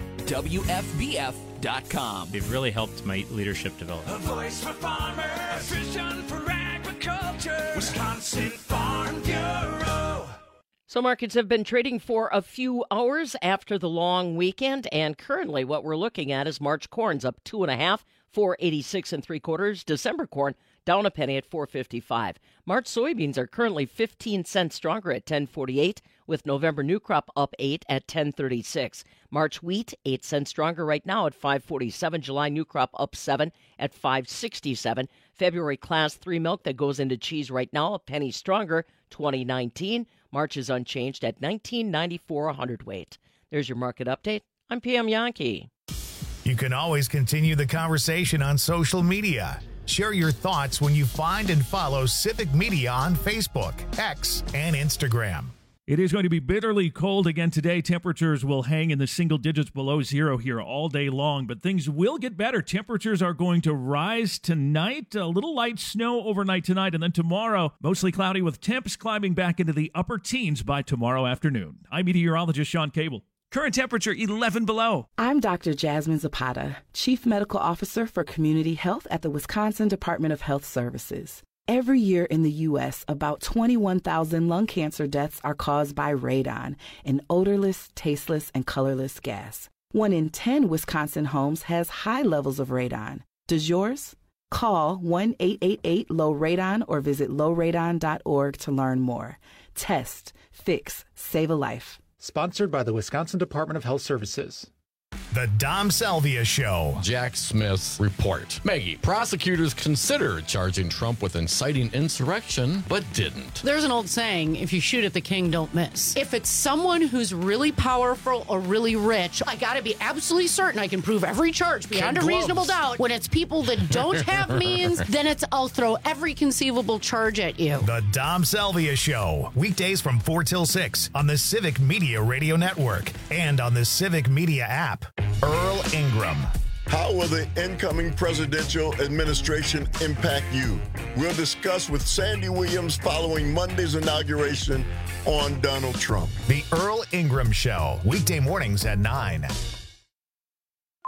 W F B F dot com. They've really helped my leadership develop. A voice for farmers, vision for agriculture, Wisconsin Farm Bureau. So markets have been trading for a few hours after the long weekend, and currently what we're looking at is March corn's up two and a half, four eighty-six and three quarters. December corn down a penny at four fifty-five. March soybeans are currently fifteen cents stronger at ten forty-eight, with November new crop up eight at ten thirty-six. March wheat eight cents stronger right now at five forty-seven. July new crop up seven at five sixty-seven. February class three milk that goes into cheese right now a penny stronger, twenty nineteen. March is unchanged at nineteen ninety-four a hundredweight. There's your market update. I'm Pam Yankee. You can always continue the conversation on social media. Share your thoughts when you find and follow Civic Media on Facebook, X, and Instagram. It is going to be bitterly cold again today. Temperatures will hang in the single digits below zero here all day long, but things will get better. Temperatures are going to rise tonight. A little light snow overnight tonight, and then tomorrow, mostly cloudy with temps climbing back into the upper teens by tomorrow afternoon. I'm meteorologist Sean Cable. Current temperature eleven below. I'm Doctor Jasmine Zapata, Chief Medical Officer for Community Health at the Wisconsin Department of Health Services. Every year in the U S, about twenty-one thousand lung cancer deaths are caused by radon, an odorless, tasteless, and colorless gas. One in ten Wisconsin homes has high levels of radon. Does yours? Call one eight eight eight low radon or visit low radon dot org to learn more. Test, fix, save a life. Sponsored by the Wisconsin Department of Health Services. The Dom Salvia Show. Jack Smith's report. Maggie, prosecutors considered charging Trump with inciting insurrection, but didn't. There's an old saying, if you shoot at the king, don't miss. If it's someone who's really powerful or really rich, I gotta be absolutely certain I can prove every charge beyond Ken a reasonable Gloves. doubt. When it's people that don't have means, then it's I'll throw every conceivable charge at you. The Dom Salvia Show. Weekdays from four till six on the Civic Media Radio Network and on the Civic Media app. Earl Ingram. How will the incoming presidential administration impact you? We'll discuss with Sandy Williams following Monday's inauguration on Donald Trump. The Earl Ingram Show. Weekday mornings at nine.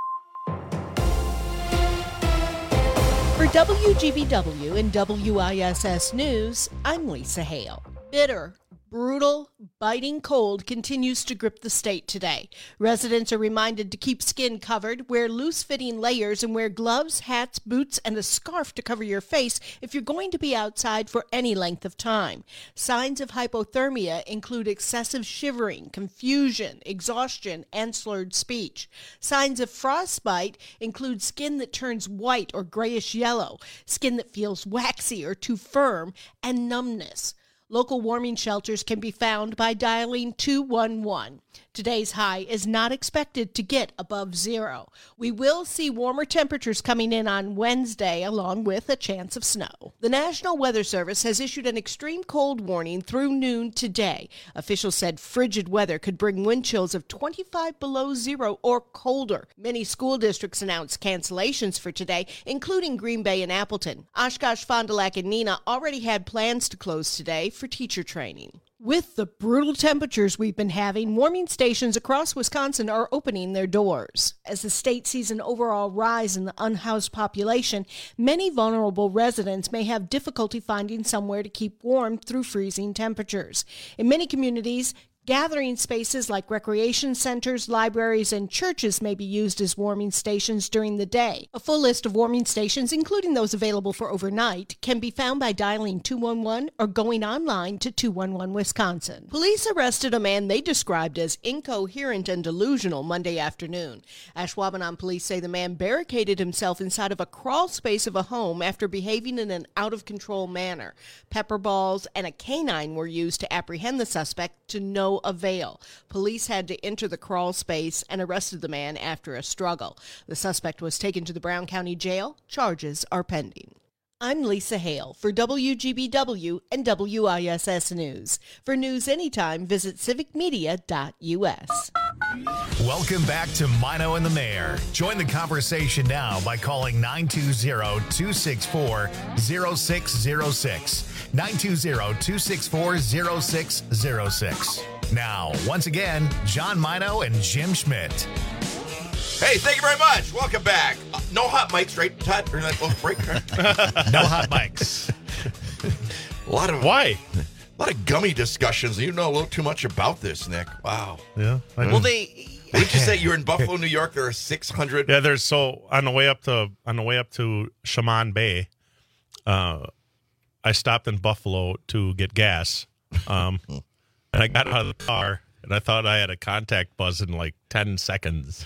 W G B W and W I S S News, I'm Lisa Hale. Bitter, brutal, biting cold continues to grip the state today. Residents are reminded to keep skin covered, wear loose-fitting layers, and wear gloves, hats, boots, and a scarf to cover your face if you're going to be outside for any length of time. Signs of hypothermia include excessive shivering, confusion, exhaustion, and slurred speech. Signs of frostbite include skin that turns white or grayish-yellow, skin that feels waxy or too firm, and numbness. Local warming shelters can be found by dialing two one one. Today's high is not expected to get above zero. We will see warmer temperatures coming in on Wednesday, along with a chance of snow. The National Weather Service has issued an extreme cold warning through noon today. Officials said frigid weather could bring wind chills of twenty-five below zero or colder. Many school districts announced cancellations for today, including Green Bay and Appleton. Oshkosh, Fond du Lac, and Neenah already had plans to close today for teacher training. With the brutal temperatures we've been having, warming stations across Wisconsin are opening their doors. As the state sees an overall rise in the unhoused population, many vulnerable residents may have difficulty finding somewhere to keep warm through freezing temperatures. In many communities, gathering spaces like recreation centers, libraries, and churches may be used as warming stations during the day. A full list of warming stations, including those available for overnight, can be found by dialing two one one or going online to two one one Wisconsin. Police arrested a man they described as incoherent and delusional Monday afternoon. Ashwaubenon police say the man barricaded himself inside of a crawl space of a home after behaving in an out-of-control manner. Pepper balls and a canine were used to apprehend the suspect, to no avail. Police had to enter the crawl space and arrested the man after a struggle. The suspect was taken to the Brown County Jail. Charges are pending. I'm Lisa Hale for W G B W and W I S S News. For news anytime, visit civic media dot U S. Welcome back to Mino and the Mayor. Join the conversation now by calling nine two zero, two six four, zero six zero six. nine two zero, two six four, zero six zero six. Now, once again, John Mino and Jim Schmidt. Hey, thank you very much. Welcome back. Uh, no hot mics, right, Todd? During that little break? No hot mics. A lot of why? A lot of gummy discussions. You know a little too much about this, Nick. Wow. Yeah. I Well, they. What did you say? You're in Buffalo, New York. There are six hundred. Yeah, there's so on the way up to on the way up to Shaman Bay. Uh, I stopped in Buffalo to get gas, um, and I got out of the car, and I thought I had a contact buzz in like ten seconds.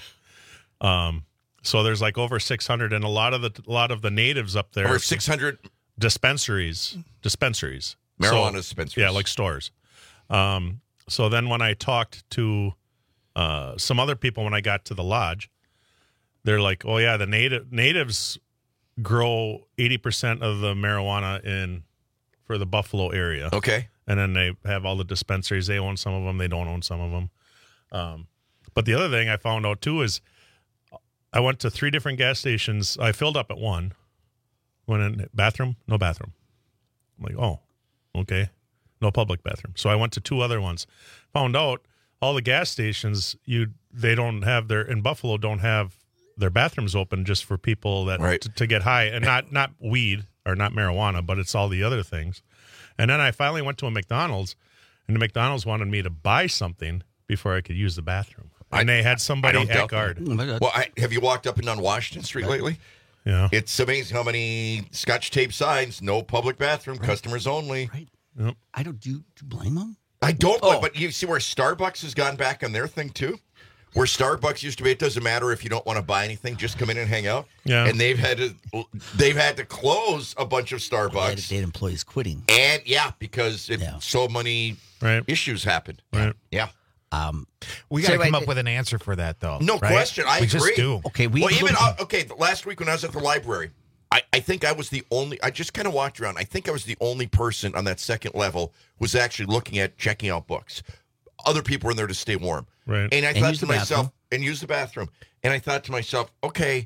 Um, so there's like over six hundred, and a lot of the a lot of the natives up there. Over six hundred dispensaries, dispensaries, marijuana so, dispensaries. Yeah, like stores. Um, so then when I talked to uh, some other people when I got to the lodge, they're like, "Oh yeah, the native natives grow eighty percent of the marijuana in for the Buffalo area." Okay. And then they have all the dispensaries. They own some of them. They don't own some of them. Um, but the other thing I found out too is I went to three different gas stations. I filled up at one. Went in bathroom, no bathroom. I'm like, oh, okay, no public bathroom. So I went to two other ones. Found out all the gas stations you they don't have their in Buffalo don't have their bathrooms open just for people that right. to, to get high and not not weed or not marijuana, but it's all the other things. And then I finally went to a McDonald's, and the McDonald's wanted me to buy something before I could use the bathroom. And I, they had somebody I don't at doubt guard. that. Well, I, have you walked up and down Washington Street lately? Yeah. It's amazing how many Scotch tape signs, no public bathroom, right. customers only. Right. Yep. I don't, do you, do you blame them? I don't, Oh. but you see where Starbucks has gone back on their thing too? Where Starbucks used to be, it doesn't matter if you don't want to buy anything, just come in and hang out. Yeah. And they've had to they've had to close a bunch of Starbucks. They had, they had employees quitting. And yeah, because it, Yeah. so many right. issues happened. Right. Yeah. Um, We got to come up with an answer for that, though. No right? question. I we agree. just do. Okay, we well, even looked- uh, okay. the Last week when I was at the library, I, I think I was the only. I just kind of walked around. I think I was the only person on that second level who was actually looking at checking out books. Other people were in there to stay warm. Right. And I And thought use to the myself, bathroom. and use the bathroom. And I thought to myself, okay,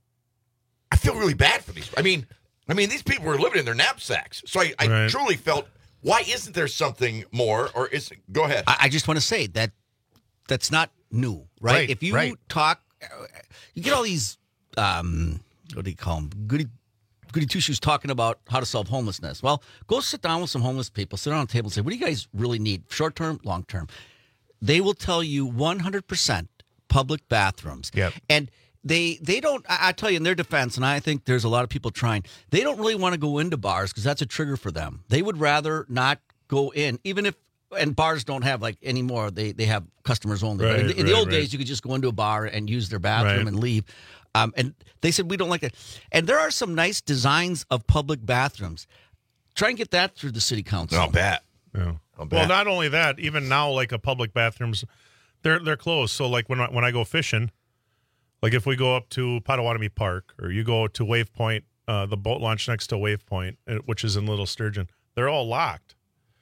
I feel really bad for these. I mean, I mean, these people were living in their knapsacks. So I, I Right. truly felt, why isn't there something more? Or is go ahead. I, I just want to say that that's not new, right? Right, if you right. talk, you get all these, um, what do you call them? Goody, Goody Two Shoes talking about how to solve homelessness. Well, go sit down with some homeless people, sit down on a table and say, what do you guys really need? Short term, long term. They will tell you one hundred percent public bathrooms. Yep. And they they don't, I, I tell you in their defense, and I think there's a lot of people trying, they don't really want to go into bars because that's a trigger for them. They would rather not go in, even if, and bars don't have like anymore, they, they have customers only. Right, but in the, in right, the old right. days, you could just go into a bar and use their bathroom Right. and leave. Um, and they said, we don't like that. And there are some nice designs of public bathrooms. Try and get that through the city council. I'll bet. Yeah. I'll Well, bet. not only that, even now, like a public bathrooms, they're they're closed. So, like when I, when I go fishing, like if we go up to Potawatomi Park or you go to Wave Point, uh, the boat launch next to Wave Point, uh, which is in Little Sturgeon, they're all locked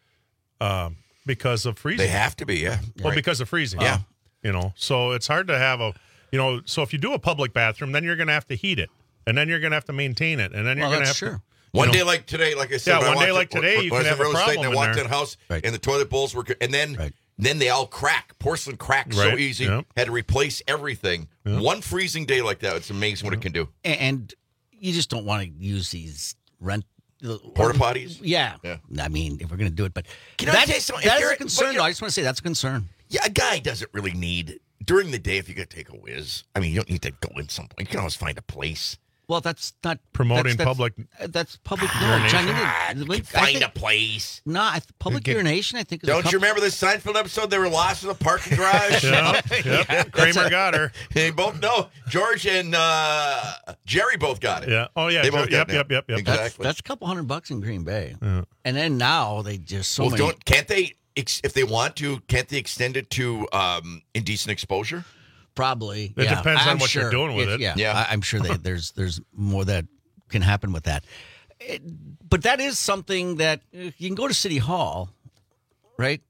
um, because of freezing. They have to be, yeah. Well, Right. because of freezing. Yeah. You know, so it's hard to have a, you know, so if you do a public bathroom, then you're going to have to heat it, and then you're going to have to maintain it, and then you're Well, going to have that's to. true. you One know- day like today, like I said, Yeah, when I one day walked like in- today, when you I was could in have a real estate problem and in I walked there. in the house Right. and the toilet bowls were, and then Right. then they all crack. Porcelain cracks so Right, easy. yep. Had to replace everything. One freezing day like that, it's amazing what it can do. And, and you just don't want to use these rent Porta potties? Yeah. Yeah. I mean, if we're going to do it, but Can I that, tell you something? that If is you're- a concern, but though. I just want to say that's a concern. Yeah, a guy doesn't really need during the day if you got to take a whiz. I mean, you don't need to go in someplace. You can always find a place. Well, that's not Promoting that's, that's, public That's public urination. John, you need- Ah, you I can find think- a place. No, I th- public Get- urination. I think. Is a Don't you couple- remember this Seinfeld episode? They were lost in the parking garage. Yep, yep. Kramer got her. They both know. George and uh, Jerry both got it. Yeah. Oh, yeah. They both yep, got it. yep, yep, yep. That's, Exactly. that's a couple hundred bucks in Green Bay, Yeah. and then now they just so well, many. don't can't they? ex- If they want to, can't they extend it to um, indecent exposure? Probably. It yeah. depends on I'm what you're sure doing with it. Yeah, Yeah. I, I'm sure they, there's there's more that can happen with that. It- but that is something that uh, you can go to City Hall, right?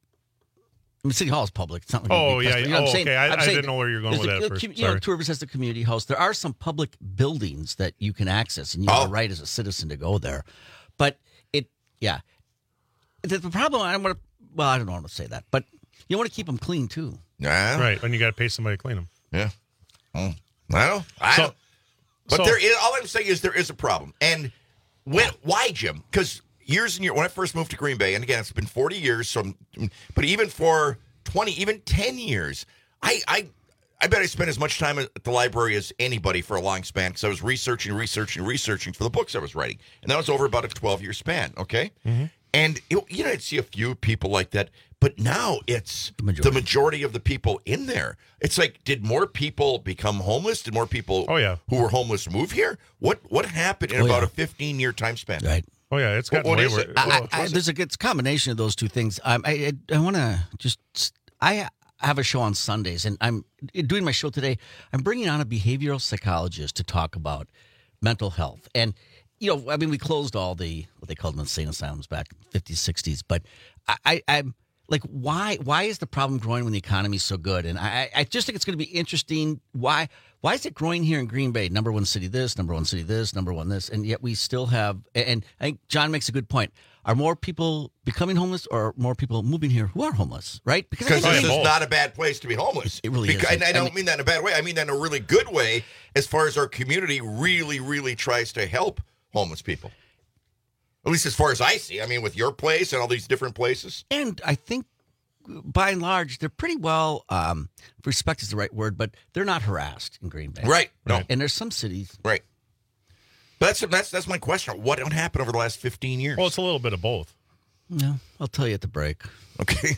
I mean, City Hall is public. It's not like a Oh, big yeah, festival. yeah. what I'm Oh, saying? okay. I- I'm I saying didn't know where you were going there's with a- that uh, first. com- You know, Sorry. Tour Rivers has the community house. There are some public buildings that you can access, and you have Oh. a right as a citizen to go there. But it, yeah, the, the problem. I don't want to. Well, I don't want to say that, but you want to keep them clean too. Nah. Right. And you got to pay somebody to clean them. Yeah. Mm. I don't. I So- don't. But so- there is. All I'm saying is there is a problem. And when? Why, Jim? Because years and years when I first moved to Green Bay, and again it's been forty years. So, I'm- but even for twenty, even ten years, I I. I bet I spent as much time at the library as anybody for a long span because I was researching, researching, researching for the books I was writing. And that was over about a twelve-year span, okay? Mm-hmm. And, it, you know, I'd see a few people like that. But now it's the majority. the majority of the people in there. It's like, did more people become homeless? Did more people Oh, yeah. who were homeless move here? What what happened in Oh, about yeah. a fifteen-year time span? Right. Oh, yeah. It's What- gotten what way is worse. it? I, What I, was it? there's a it's a combination of those two things. Um, I I, I want to just I have a show on Sundays, and I'm doing my show today. I'm bringing on a behavioral psychologist to talk about mental health, and you know, I mean, we closed all the what they called them insane asylums back in the fifties, sixties, but I, I I'm like, why why is the problem growing when the economy's so good? And I I just think it's going to be interesting. Why why is it growing here in Green Bay? Number one city this, number one city this, number one this, and yet we still have. And I think John makes a good point. Are more people becoming homeless, or more people moving here who are homeless? Right? Because I this think- is not a bad place to be homeless. It really Because, isn't. And I don't I mean- mean that in a bad way. I mean that in a really good way as far as our community really, really tries to help homeless people. At least as far as I see. I mean, with your place and all these different places. And I think, by and large, they're pretty well. Um, respect is the right word, but they're not harassed in Green Bay. Right. No. And there's some cities. Right. But that's that's that's my question. What happened over the last fifteen years? Well, it's a little bit of both. No, I'll tell you at the break. Okay.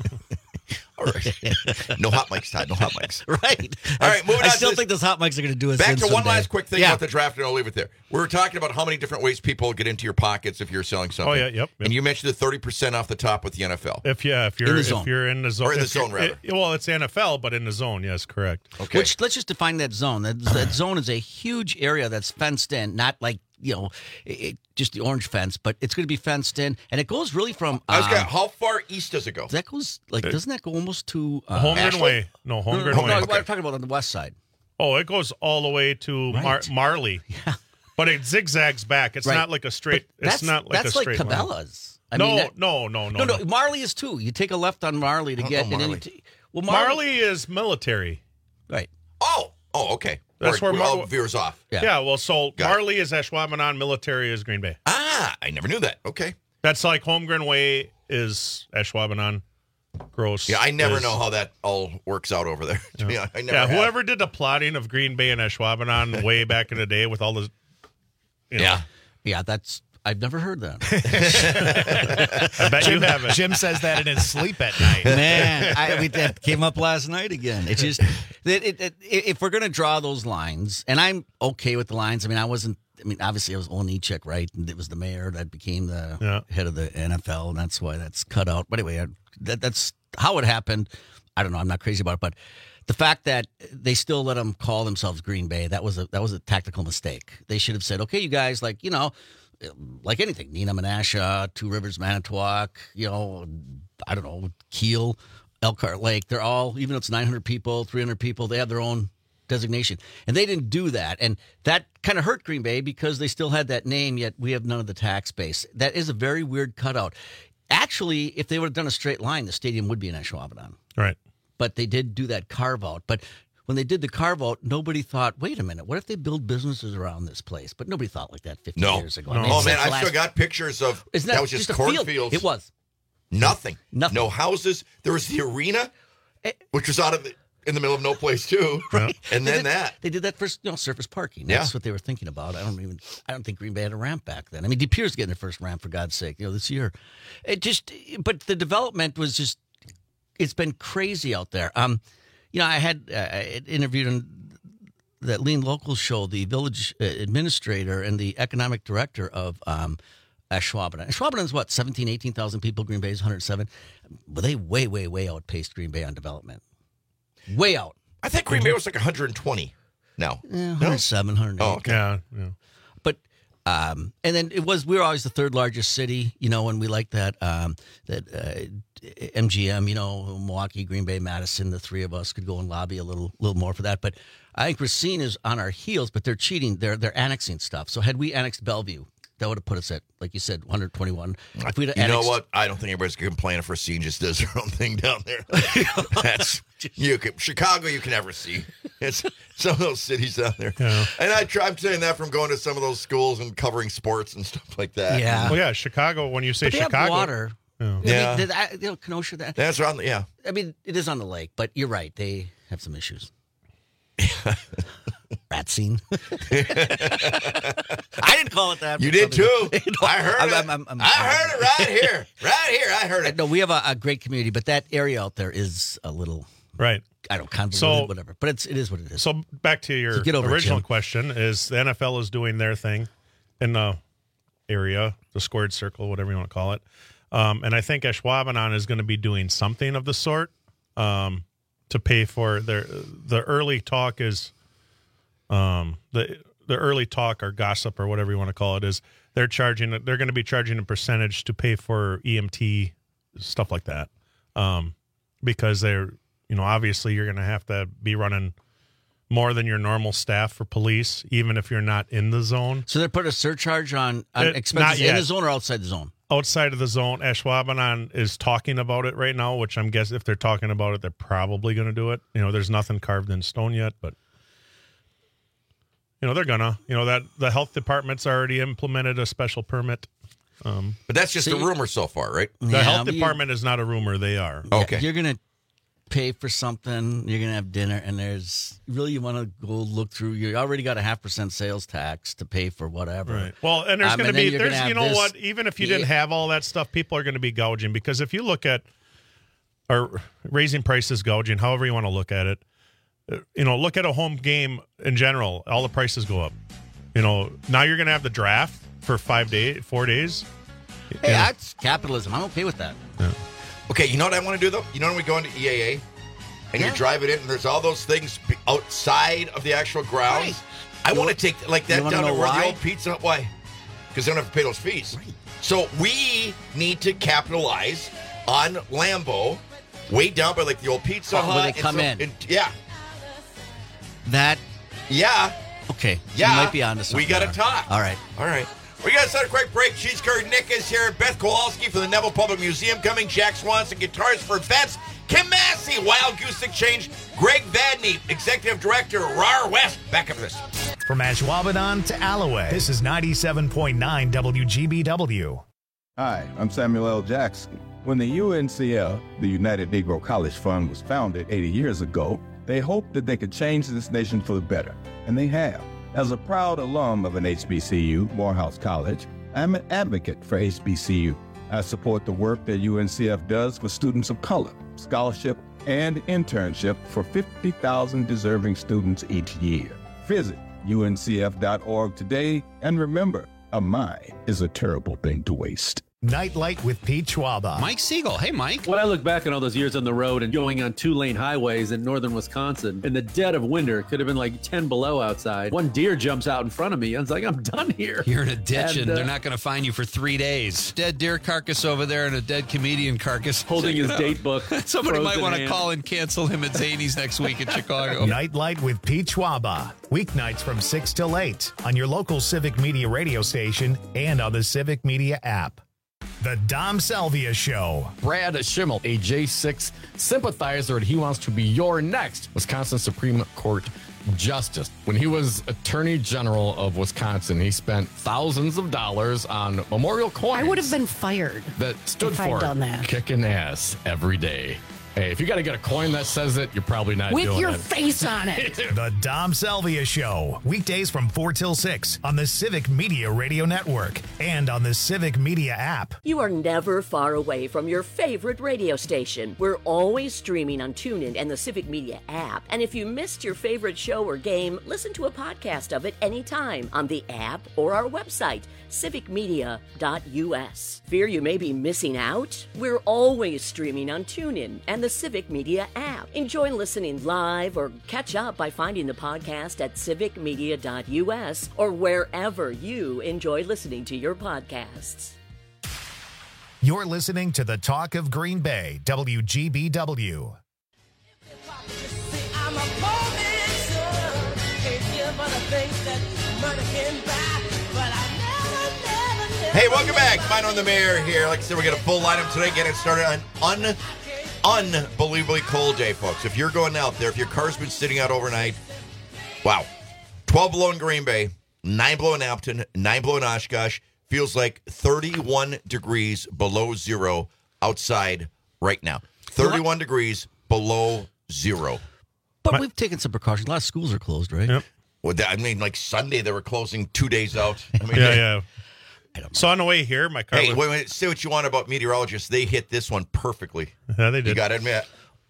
All right. No hot mics, Todd. No hot mics. Right. All right, moving I on still to think those hot mics are going to do us Back in to one someday. last quick thing Yeah. about the draft, and I'll leave it there. We were talking about how many different ways people get into your pockets if you're selling something. Oh, yeah, yep, yep. And you mentioned the thirty percent off the top with the N F L. If yeah, if you're In the if zone. you're in the zone, Or in the if you're- zone, rather. it- well, it's N F L, but in the zone, yes, correct. Okay. Which, let's just define that zone. That, that zone is a huge area that's fenced in, not like, you know, it, it- just the orange fence, but it's going to be fenced in. And it goes really from. I was um, gonna, how far east does it go? that goes, like, doesn't that go almost to. Uh, Holmgren Ashland? Way. No, no, Holmgren no, Way. no, what I'm talking about on the west side. Oh, it goes all the way to Mar- Right. Marley. Yeah. But it zigzags back. It's Right. not like a straight. But It's not like that's a straight like line. Cabela's. I no, mean, that- no, no, no, no, no, no. Marley is too. You take a left on Marley to I don't get. know And then you Marley. t- well, Marley, Marley is military. right? Oh, oh, okay. That's Or where it all Mar- veers off. Yeah. well, so Got it. Marley is Ashwaubenon, military is Green Bay. Ah, I never knew that. Okay. That's like Holmgren Way is Ashwaubenon. Gross. Yeah, I never is- know how that all works out over there. To be Yeah, honest, I never yeah have. whoever did the plotting of Green Bay and Ashwaubenon way back in the day with all the. You know, Yeah. Yeah, that's. I've never heard that. I bet you haven't. Jim says that in his sleep at night. Man, I, we, that came up last night again. It's just that it, it, if we're going to draw those lines, and I'm okay with the lines. I mean, I wasn't. I mean, obviously, I was Olnichek, right? And it was the mayor that became the Yeah. head of the N F L, and that's why that's cut out. But anyway, I, that, that's how it happened. I don't know. I'm not crazy about it, but the fact that they still let them call themselves Green Bay, that was a that was a tactical mistake. They should have said, okay, you guys, like you know. Like anything, Nina Menasha, Two Rivers, Manitowoc, you know, I don't know, Kiel, Elkhart Lake. They're all, even though it's nine hundred people, three hundred people, they have their own designation. And they didn't do that. And that kind of hurt Green Bay because they still had that name, yet we have none of the tax base. That is a very weird cutout. Actually, if they would have done a straight line, the stadium would be in Ashwaubenon. Right. But they did do that carve out. But when they did the carve out, nobody thought, wait a minute, what if they build businesses around this place? But nobody thought like that fifty No. years ago. No. I mean, Oh, it's man, like the I've still last- got pictures of Isn't that was just, a field? cornfields. It was. Nothing. Nothing. No houses. There was the arena, which was out of the, in the middle of no place too. Right. And They then did- that. They did that for you know, surface parking. That's Yeah. what they were thinking about. I don't even. I don't think Green Bay had a ramp back then. I mean, De Pere's getting their first ramp for God's sake. You know, this year, it just. But the development was just. It's been crazy out there. Um, you know, I had uh, I interviewed in that Lean Local show the village uh, administrator and the economic director of um, Ashwaubenon. Ashwaubenon's what, seventeen, eighteen thousand people. Green Bay's one hundred seven. But they way, way, way outpaced Green Bay on development. Way out. I think Green Bay was like one hundred twenty now. Yeah, one hundred seven, one hundred eight. Oh, okay. Yeah. yeah. But um, and then it was we were always the third largest city, you know, and we like that um, that uh, M G M, you know, Milwaukee, Green Bay, Madison. The three of us could go and lobby a little, little more for that. But I think Racine is on our heels, but they're cheating. They're they're annexing stuff. So had we annexed Bellevue, that would have put us at, like you said, one hundred twenty-one. If we'd You annexed, know what? I don't think anybody's complaining if Racine just does their own thing down there. That's you can, Chicago. You can never see. It's some of those cities down there. Yeah. And I try, I'm saying that from going to some of those schools and covering sports and stuff like that. Yeah. Well, yeah, Chicago. When you say But they Chicago, have water. Yeah. I mean, Yeah. did I- you know, Kenosha. That That's around. The, yeah. I mean, it is on the lake, but you're right. They have some issues. Rat scene. I didn't call it that. You but did somebody- too. No, I heard I'm- it. I'm- I'm- I'm- I heard it right here. Right here. I heard it. No, we have a, a great community, but that area out there is a little, Right. I don't convoluted, So- whatever. But it's it is what it is. So back to your So get over it, original Jim. question: is the N F L is doing their thing in the area, the squared circle, whatever you want to call it, um, and I think Ashwaubenon is going to be doing something of the sort um, to pay for their. The early talk is, um, the the early talk or gossip or whatever you want to call it is they're charging. They're going to be charging a percentage to pay for E M T stuff like that, um, because they're. You know, obviously, you're going to have to be running more than your normal staff for police, even if you're not in the zone. So they put a surcharge on, on It- expenses not in yet. the zone or outside the zone? Outside of the zone, Ashwaubenon is talking about it right now, which I'm guessing if they're talking about it, they're probably going to do it. You know, there's nothing carved in stone yet, but, you know, they're going to. You know, that the health department's already implemented a special permit. Um, But that's just See- a rumor so far, right? the Yeah, health but you- department is not a rumor. They are. Okay. You're going to pay for something, you're going to have dinner, and there's really you want to go look through. You already got a half percent sales tax to pay for whatever. Right. Well, and there's Um, going to and then be, you're there's, gonna have you know this- what? Even if you Yeah. didn't have all that stuff, people are going to be gouging because if you look at or raising prices, gouging, however you want to look at it, uh, you know, look at a home game in general. All the prices go up. You know, now you're going to have the draft for five days, four days. Hey, You know, that's capitalism. I'm okay with that. Okay, you know what I want to do though? You know when we go into E A A and Yeah. you drive it in and there's all those things be- outside of the actual grounds? Right. I You want to want- take like you that wanna down to know where the why? old pizza. Why? Because they don't have to pay those fees. So we need to capitalize on Lambeau way down by like the old Pizza Oh, Hut. where they and come so- in. and- yeah. That Yeah. okay? So Yeah. you might be onto something. We got to there. talk. All right. All right. We got to start a quick break. Cheese Curd Nick is here. Beth Kowalski from the Neville Public Museum coming. Jack Swanson, Guitars for Vets. Kim Massey, Wild Goose Exchange. Greg Vadney, Executive Director, R A R West. Back up this. From Ashwaubenon to Alloway, this is ninety-seven point nine W G B W. Hi, I'm Samuel L. Jackson. When the U N C F, the United Negro College Fund, was founded eighty years ago, they hoped that they could change this nation for the better, and they have. As a proud alum of an H B C U, Morehouse College, I'm an advocate for H B C U. I support the work that U N C F does for students of color, scholarship, and internship for fifty thousand deserving students each year. Visit U N C F dot org today, and remember, a mind is a terrible thing to waste. Nightlight with Pete Schwaba. Mike Siegel. Hey, Mike. When I look back on all those years on the road and going on two-lane highways in northern Wisconsin, in the dead of winter, it could have been like ten below outside. One deer jumps out in front of me. I was like, I'm done here. You're in a ditch, and, And, uh, they're not going to find you for three days. Dead deer carcass over there and a dead comedian carcass. Holding his date book. Somebody might frozen want to hand. call and cancel him at Zany's next week in Chicago. Nightlight with Pete Schwaba. Weeknights from six till eight on your local Civic Media radio station and on the Civic Media app. The Dom Salvia Show. Brad Schimmel, a J six sympathizer, and he wants to be your next Wisconsin Supreme Court justice. When he was Attorney General of Wisconsin, he spent thousands of dollars on memorial coins. I would have been fired that stood if for I'd done that. kicking ass every day. Hey, if you got to get a coin that says it, you're probably not With doing your it. face on it. The Dom Salvia Show. Weekdays from four till six on the Civic Media Radio Network and on the Civic Media app. You are never far away from your favorite radio station. We're always streaming on TuneIn and the Civic Media app. And if you missed your favorite show or game, listen to a podcast of it anytime on the app or our website, civic media dot u s. Fear you may be missing out? We're always streaming on TuneIn and the Civic Media app. Enjoy listening live or catch up by finding the podcast at civic media dot u s or wherever you enjoy listening to your podcasts. You're listening to the Talk of Green Bay, W G B W. I'm a poor man's son. Can't give other things that money can buy. But I never, never, never. Hey, welcome back. Mine on the Mayor here. Like I said, we got a full lineup today. Get it started on un, unbelievably cold day, folks. If you're going out there, if your car's been sitting out overnight, wow. twelve below in Green Bay, nine below in Appleton, nine below in Oshkosh. Feels like thirty-one degrees below zero outside right now. thirty-one degrees below zero. But we've taken some precautions. A lot of schools are closed, right? Yep. Well, I mean, like Sunday, they were closing two days out. I mean, yeah, yeah. So on the way here, my car. Hey, was, wait, wait, say what you want about meteorologists. They hit this one perfectly. Yeah, they did. You got to admit.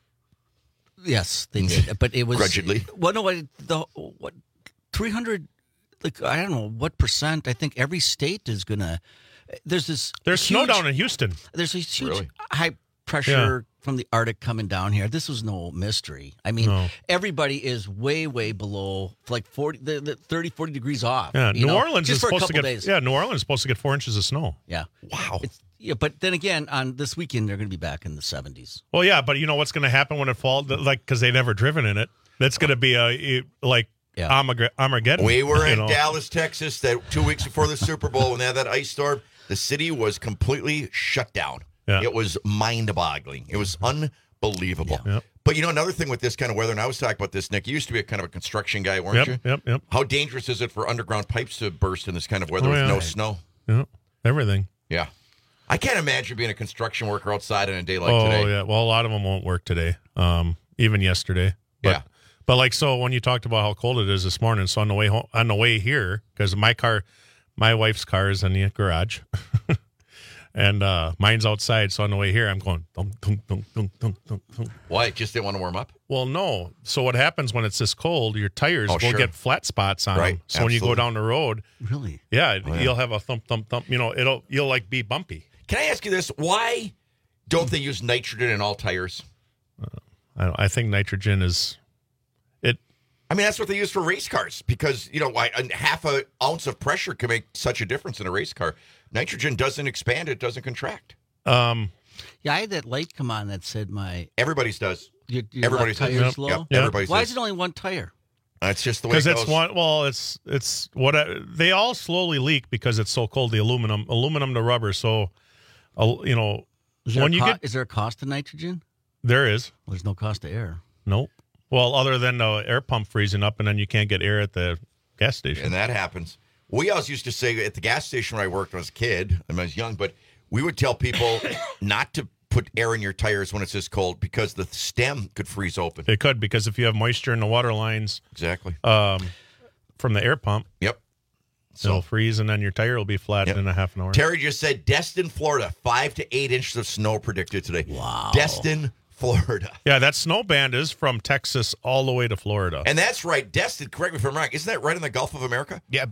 Yes, they did. But it was Grudgingly. Well, no, what the what three hundred? Like I don't know what percent. I think every state is gonna. There's this. There's huge, snow down in Houston. There's a huge Really? high pressure from the Arctic coming down here. This was no mystery. I mean, No. everybody is way, way below, like forty, the, the thirty, forty degrees off. Yeah, you New know, Orleans just is for a supposed to couple get. days. Yeah, New Orleans is supposed to get four inches of snow. Yeah. Wow. It's, yeah, but then again, on this weekend they're going to be back in the seventies. Well, yeah, but you know what's going to happen when it falls? Like, because they've never driven in it. That's going to be a, a like Yeah. Armag- Armageddon. We were you in know. Dallas, Texas, that two weeks before the Super Bowl when they had that ice storm. The city was completely shut down. Yeah. It was mind-boggling. It was unbelievable. Yeah. But you know, another thing with this kind of weather, and I was talking about this, Nick, you used to be a kind of a construction guy, weren't Yep, you? yep, yep. How dangerous is it for underground pipes to burst in this kind of weather Oh, with yeah. no snow? Yeah, everything. Yeah. I can't imagine being a construction worker outside on a day like oh today. yeah, well a lot of them won't work today. Um, even yesterday. But, Yeah. But like so, when you talked about how cold it is this morning, so on the way home, on the way here, because my car, my wife's car is in the garage, and uh, mine's outside. So on the way here, I'm going. Dum, dum, dum, dum, dum, dum, dum. Why? Just didn't want to warm up? Well, no. So what happens when it's this cold? Your tires Oh, will sure. get flat spots on Right, them. So when you go absolutely. down the road, Really? yeah, Oh, yeah. you'll have a thump, thump, thump. You know, it'll you'll like be bumpy. Can I ask you this? Why don't they use nitrogen in all tires? I, I think nitrogen is it. I mean, that's what they use for race cars because, you know, why a half an ounce of pressure can make such a difference in a race car. Nitrogen doesn't expand, it doesn't contract. Um, Yeah, I had that light come on that said my Everybody's does. your, your Everybody's left does. tire's Yep, low. yep, everybody's Why does. is it only one tire? That's just the way it Because goes. it's one. Well, it's it's what I, they all slowly leak because it's so cold. The aluminum, aluminum to rubber. So, uh, you know, Is there, when a you co- get is there a cost to nitrogen? There is. Well, there's no cost to air. Nope. Well, other than the air pump freezing up, and then you can't get air at the gas station. And that happens. We always used to say at the gas station where I worked when I was a kid, and I was young, but we would tell people not to put air in your tires when it's this cold because the stem could freeze open. It could, because if you have moisture in the water lines, exactly, um, from the air pump, yep, so it'll freeze, and then your tire will be flat Yep. in a half an hour. Terry just said Destin, Florida, five to eight inches of snow predicted today. Wow. Destin, Florida. Yeah, that snow band is from Texas all the way to Florida. And that's right. Destin, correct me if I'm wrong, isn't that right in the Gulf of America? Yeah.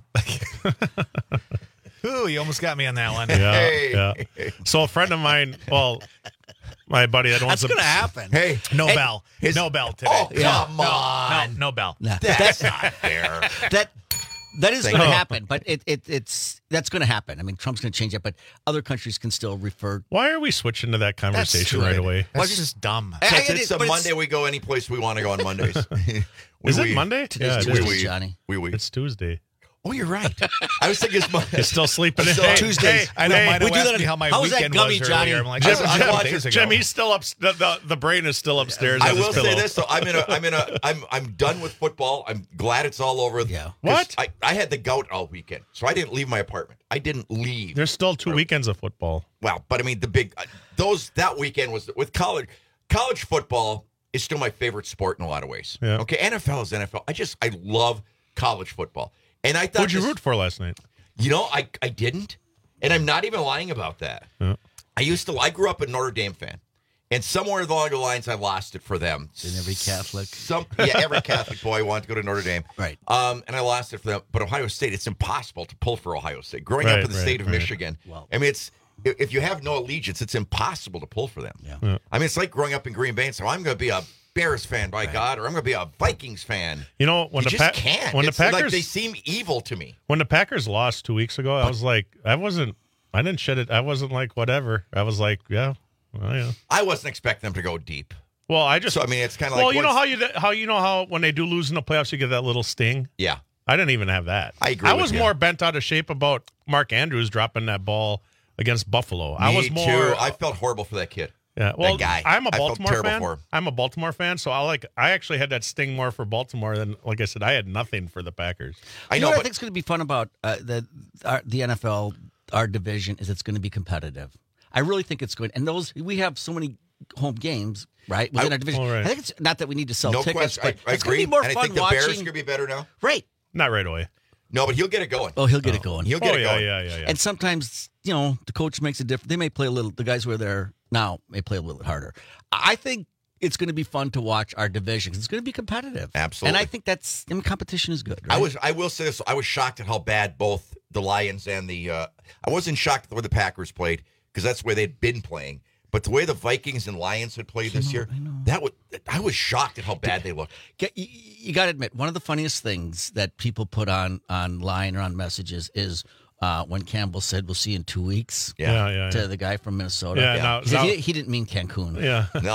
Ooh, you almost got me on that one. Yeah, Hey. yeah. So a friend of mine, well, my buddy that owns That's a- going to happen. Hey, No hey, bell. his- no bell today. Oh, Yeah. come No, on. No, no bell. Nah, That's not fair. that that is Thank going to you. happen, but it, it it's that's going to happen. I mean, Trump's going to change it, but other countries can still refer. Why are we switching to that That's conversation right stupid. away? That's just dumb. I- I Since get it's it, a but Monday, we go any place we want to go on Mondays. Is Oui, it Monday? Today's Yeah, it Tuesday, is. oui. Johnny. Oui, oui. It's Tuesday. Oh, you're right. I was thinking it's Monday. You're still sleeping in. Still Hey, Tuesdays. hey, I know. hey, Mino we do asked that- me how my how was that weekend gummy, was Johnny? earlier. I'm like, Jim- that was a I'm couple watching- days ago. Jim, he's still up. The, the, the brain is still upstairs. I on his will say pillow. this though. I'm in a. I'm in a. I'm. I'm done with football. I'm glad it's all over. Yeah. 'Cause What? I, I had the gout all weekend, so I didn't leave my apartment. I didn't leave. There's still two weekends of football. Well, but I mean the big. Uh, those that weekend was with college. College football is still my favorite sport in a lot of ways. Yeah. Okay, N F L is N F L. I just I love college football, and I thought. Who'd you this- root for last night? You know, I I didn't, and I'm not even lying about that. Yeah. I used to. I grew up a Notre Dame fan, and somewhere along the lines, I lost it for them. In every Catholic. Some yeah, every Catholic boy wanted to go to Notre Dame, Right. Um, and I lost it for them. But Ohio State, it's impossible to pull for Ohio State. Growing Right, up in the right, state of right. Michigan, Well- I mean, it's if if you have no allegiance, it's impossible to pull for them. Yeah. Yeah. I mean, it's like growing up in Green Bay. And so I'm going to be a Bears fan, by God, or I'm going to be a Vikings fan. You know when you the just Pa- can't. when It's the like Packers they seem evil to me. when the Packers lost two weeks ago, I was like, I wasn't. I didn't shed it. I wasn't like whatever. I was like, yeah, well, yeah. I wasn't expecting them to go deep. Well, I just. So I mean, it's kind of well, like you know what's- how you how you know how when they do lose in the playoffs, you get that little sting. Yeah. I didn't even have that. I agree I with was you. more bent out of shape about Mark Andrews dropping that ball against Buffalo. I Me was more. too. I felt horrible for that kid. Yeah, well, that guy. I'm a I felt Baltimore terrible fan. for him. I'm a Baltimore fan, so I like. I actually had that sting more for Baltimore than, like I said, I had nothing for the Packers. I you know, know what I but think is going to be fun about uh, the our, the N F L, our division, is it's going to be competitive. I really think it's going, and those we have so many home games, right, within I- our division. all right. I think it's not that we need to sell no tickets, question. but I, I it's going agree. to be more and fun I think the watching. Bears are going to be better now. Right? Not right away. No, but he'll get it going. Oh, he'll get it going. He'll get Oh, it yeah, going. yeah, yeah, yeah. And sometimes, you know, the coach makes a difference. They may play a little. The guys who are there now may play a little harder. I think it's going to be fun to watch our division. It's going to be competitive. Absolutely. And I think that's. I mean, competition is good. Right? I was. I will say this. I was shocked at how bad both the Lions and the. Uh, I wasn't shocked at the way the Packers played because that's the way they'd been playing. But the way the Vikings and Lions had played this year, that was. I was shocked at how bad they looked. Get, you, you got to admit, one of the funniest things that people put on online or on messages is uh, when Campbell said, "We'll see you in two weeks." Yeah, yeah, yeah. To the guy from Minnesota. Yeah, now- he, said, now- he, he didn't mean Cancun. Yeah. No.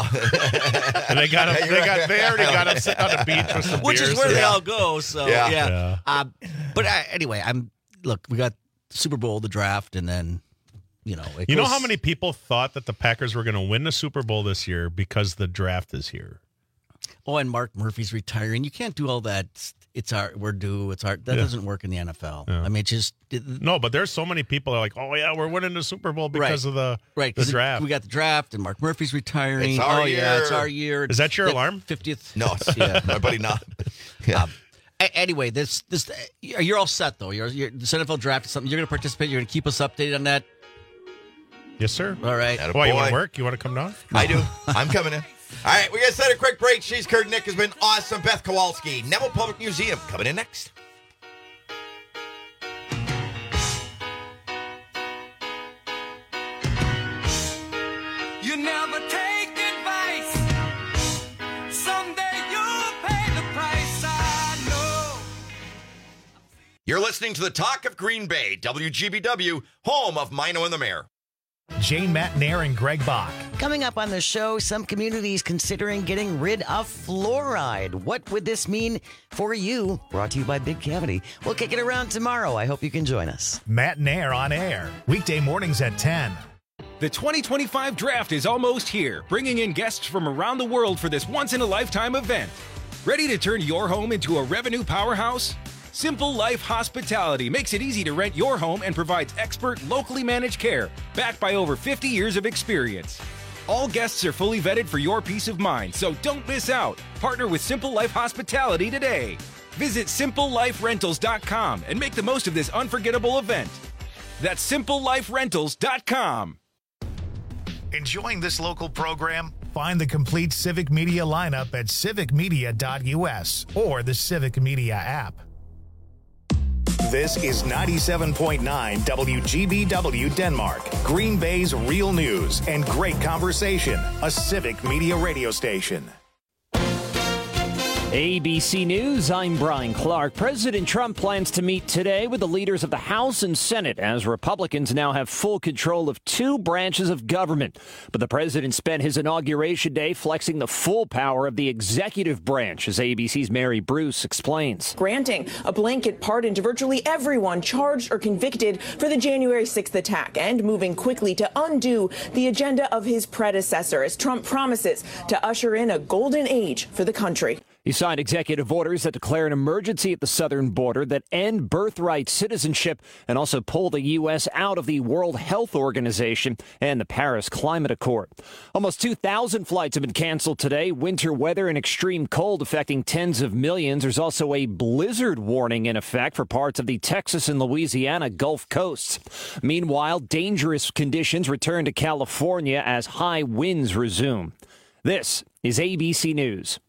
And they got. Yeah, A, you're they got. right. They already got to sit on a beach with some Which beers. is where they Yeah. all go. So Yeah. yeah. Yeah. Uh, but uh, anyway, I'm look. We got Super Bowl, the draft, and then you know. It You know goes- how many people thought that the Packers were going to win the Super Bowl this year because the draft is here? Oh, and Mark Murphy's retiring. You can't do all that. It's our. We're due. It's our. That Yeah. doesn't work in the N F L. Yeah. I mean, it just it, No, but there's so many people that are like, oh yeah, we're winning the Super Bowl because Right. of the right the 'cause it- draft. we got the draft, and Mark Murphy's retiring. It's our oh yeah, it's year. our year. Is that your alarm? Fiftieth. No, it's, Yeah. my buddy, not. Yeah. Um, a- anyway, this this you're all set though. You're, you're the N F L draft is something you're going to participate. You're going to keep us updated on that. Yes, sir. All right. Atta Why, you boy. want to work? You want to come down? I do. I'm coming in. All right, we got to set a quick break. She's Kurt. Nick has been awesome. Beth Kowalski, Neville Public Museum, coming in next. You never take advice. Someday you'll pay the price. I know. You're listening to the Talk of Green Bay, W G B W, home of Mino and the Mayor. Jane Matnair and Greg Bach. Coming up on the show, some communities considering getting rid of fluoride. What would this mean for you? Brought to you by Big Cavity. We'll kick it around tomorrow. I hope you can join us. Matt Nair on air. Weekday mornings at ten. The twenty twenty-five draft is almost here, bringing in guests from around the world for this once-in-a-lifetime event. Ready to turn your home into a revenue powerhouse? Simple Life Hospitality makes it easy to rent your home and provides expert, locally managed care, backed by over fifty years of experience. All guests are fully vetted for your peace of mind, so don't miss out. Partner with Simple Life Hospitality today. Visit simple life rentals dot com and make the most of this unforgettable event. That's simple life rentals dot com. Enjoying this local program? Find the complete Civic Media lineup at civic media dot u s or the Civic Media app. This is ninety-seven point nine W G B W Denmark, Green Bay's real news and great conversation, a Civic Media radio station. A B C News, I'm Brian Clark. President Trump plans to meet today with the leaders of the House and Senate as Republicans now have full control of two branches of government. But the president spent his inauguration day flexing the full power of the executive branch, as A B C's Mary Bruce explains. Granting a blanket pardon to virtually everyone charged or convicted for the January sixth attack and moving quickly to undo the agenda of his predecessor as Trump promises to usher in a golden age for the country. He signed executive orders that declare an emergency at the southern border, that end birthright citizenship, and also pull the U S out of the World Health Organization and the Paris Climate Accord. Almost two thousand flights have been canceled today. Winter weather and extreme cold affecting tens of millions. There's also a blizzard warning in effect for parts of the Texas and Louisiana Gulf coasts. Meanwhile, dangerous conditions return to California as high winds resume. This is A B C News.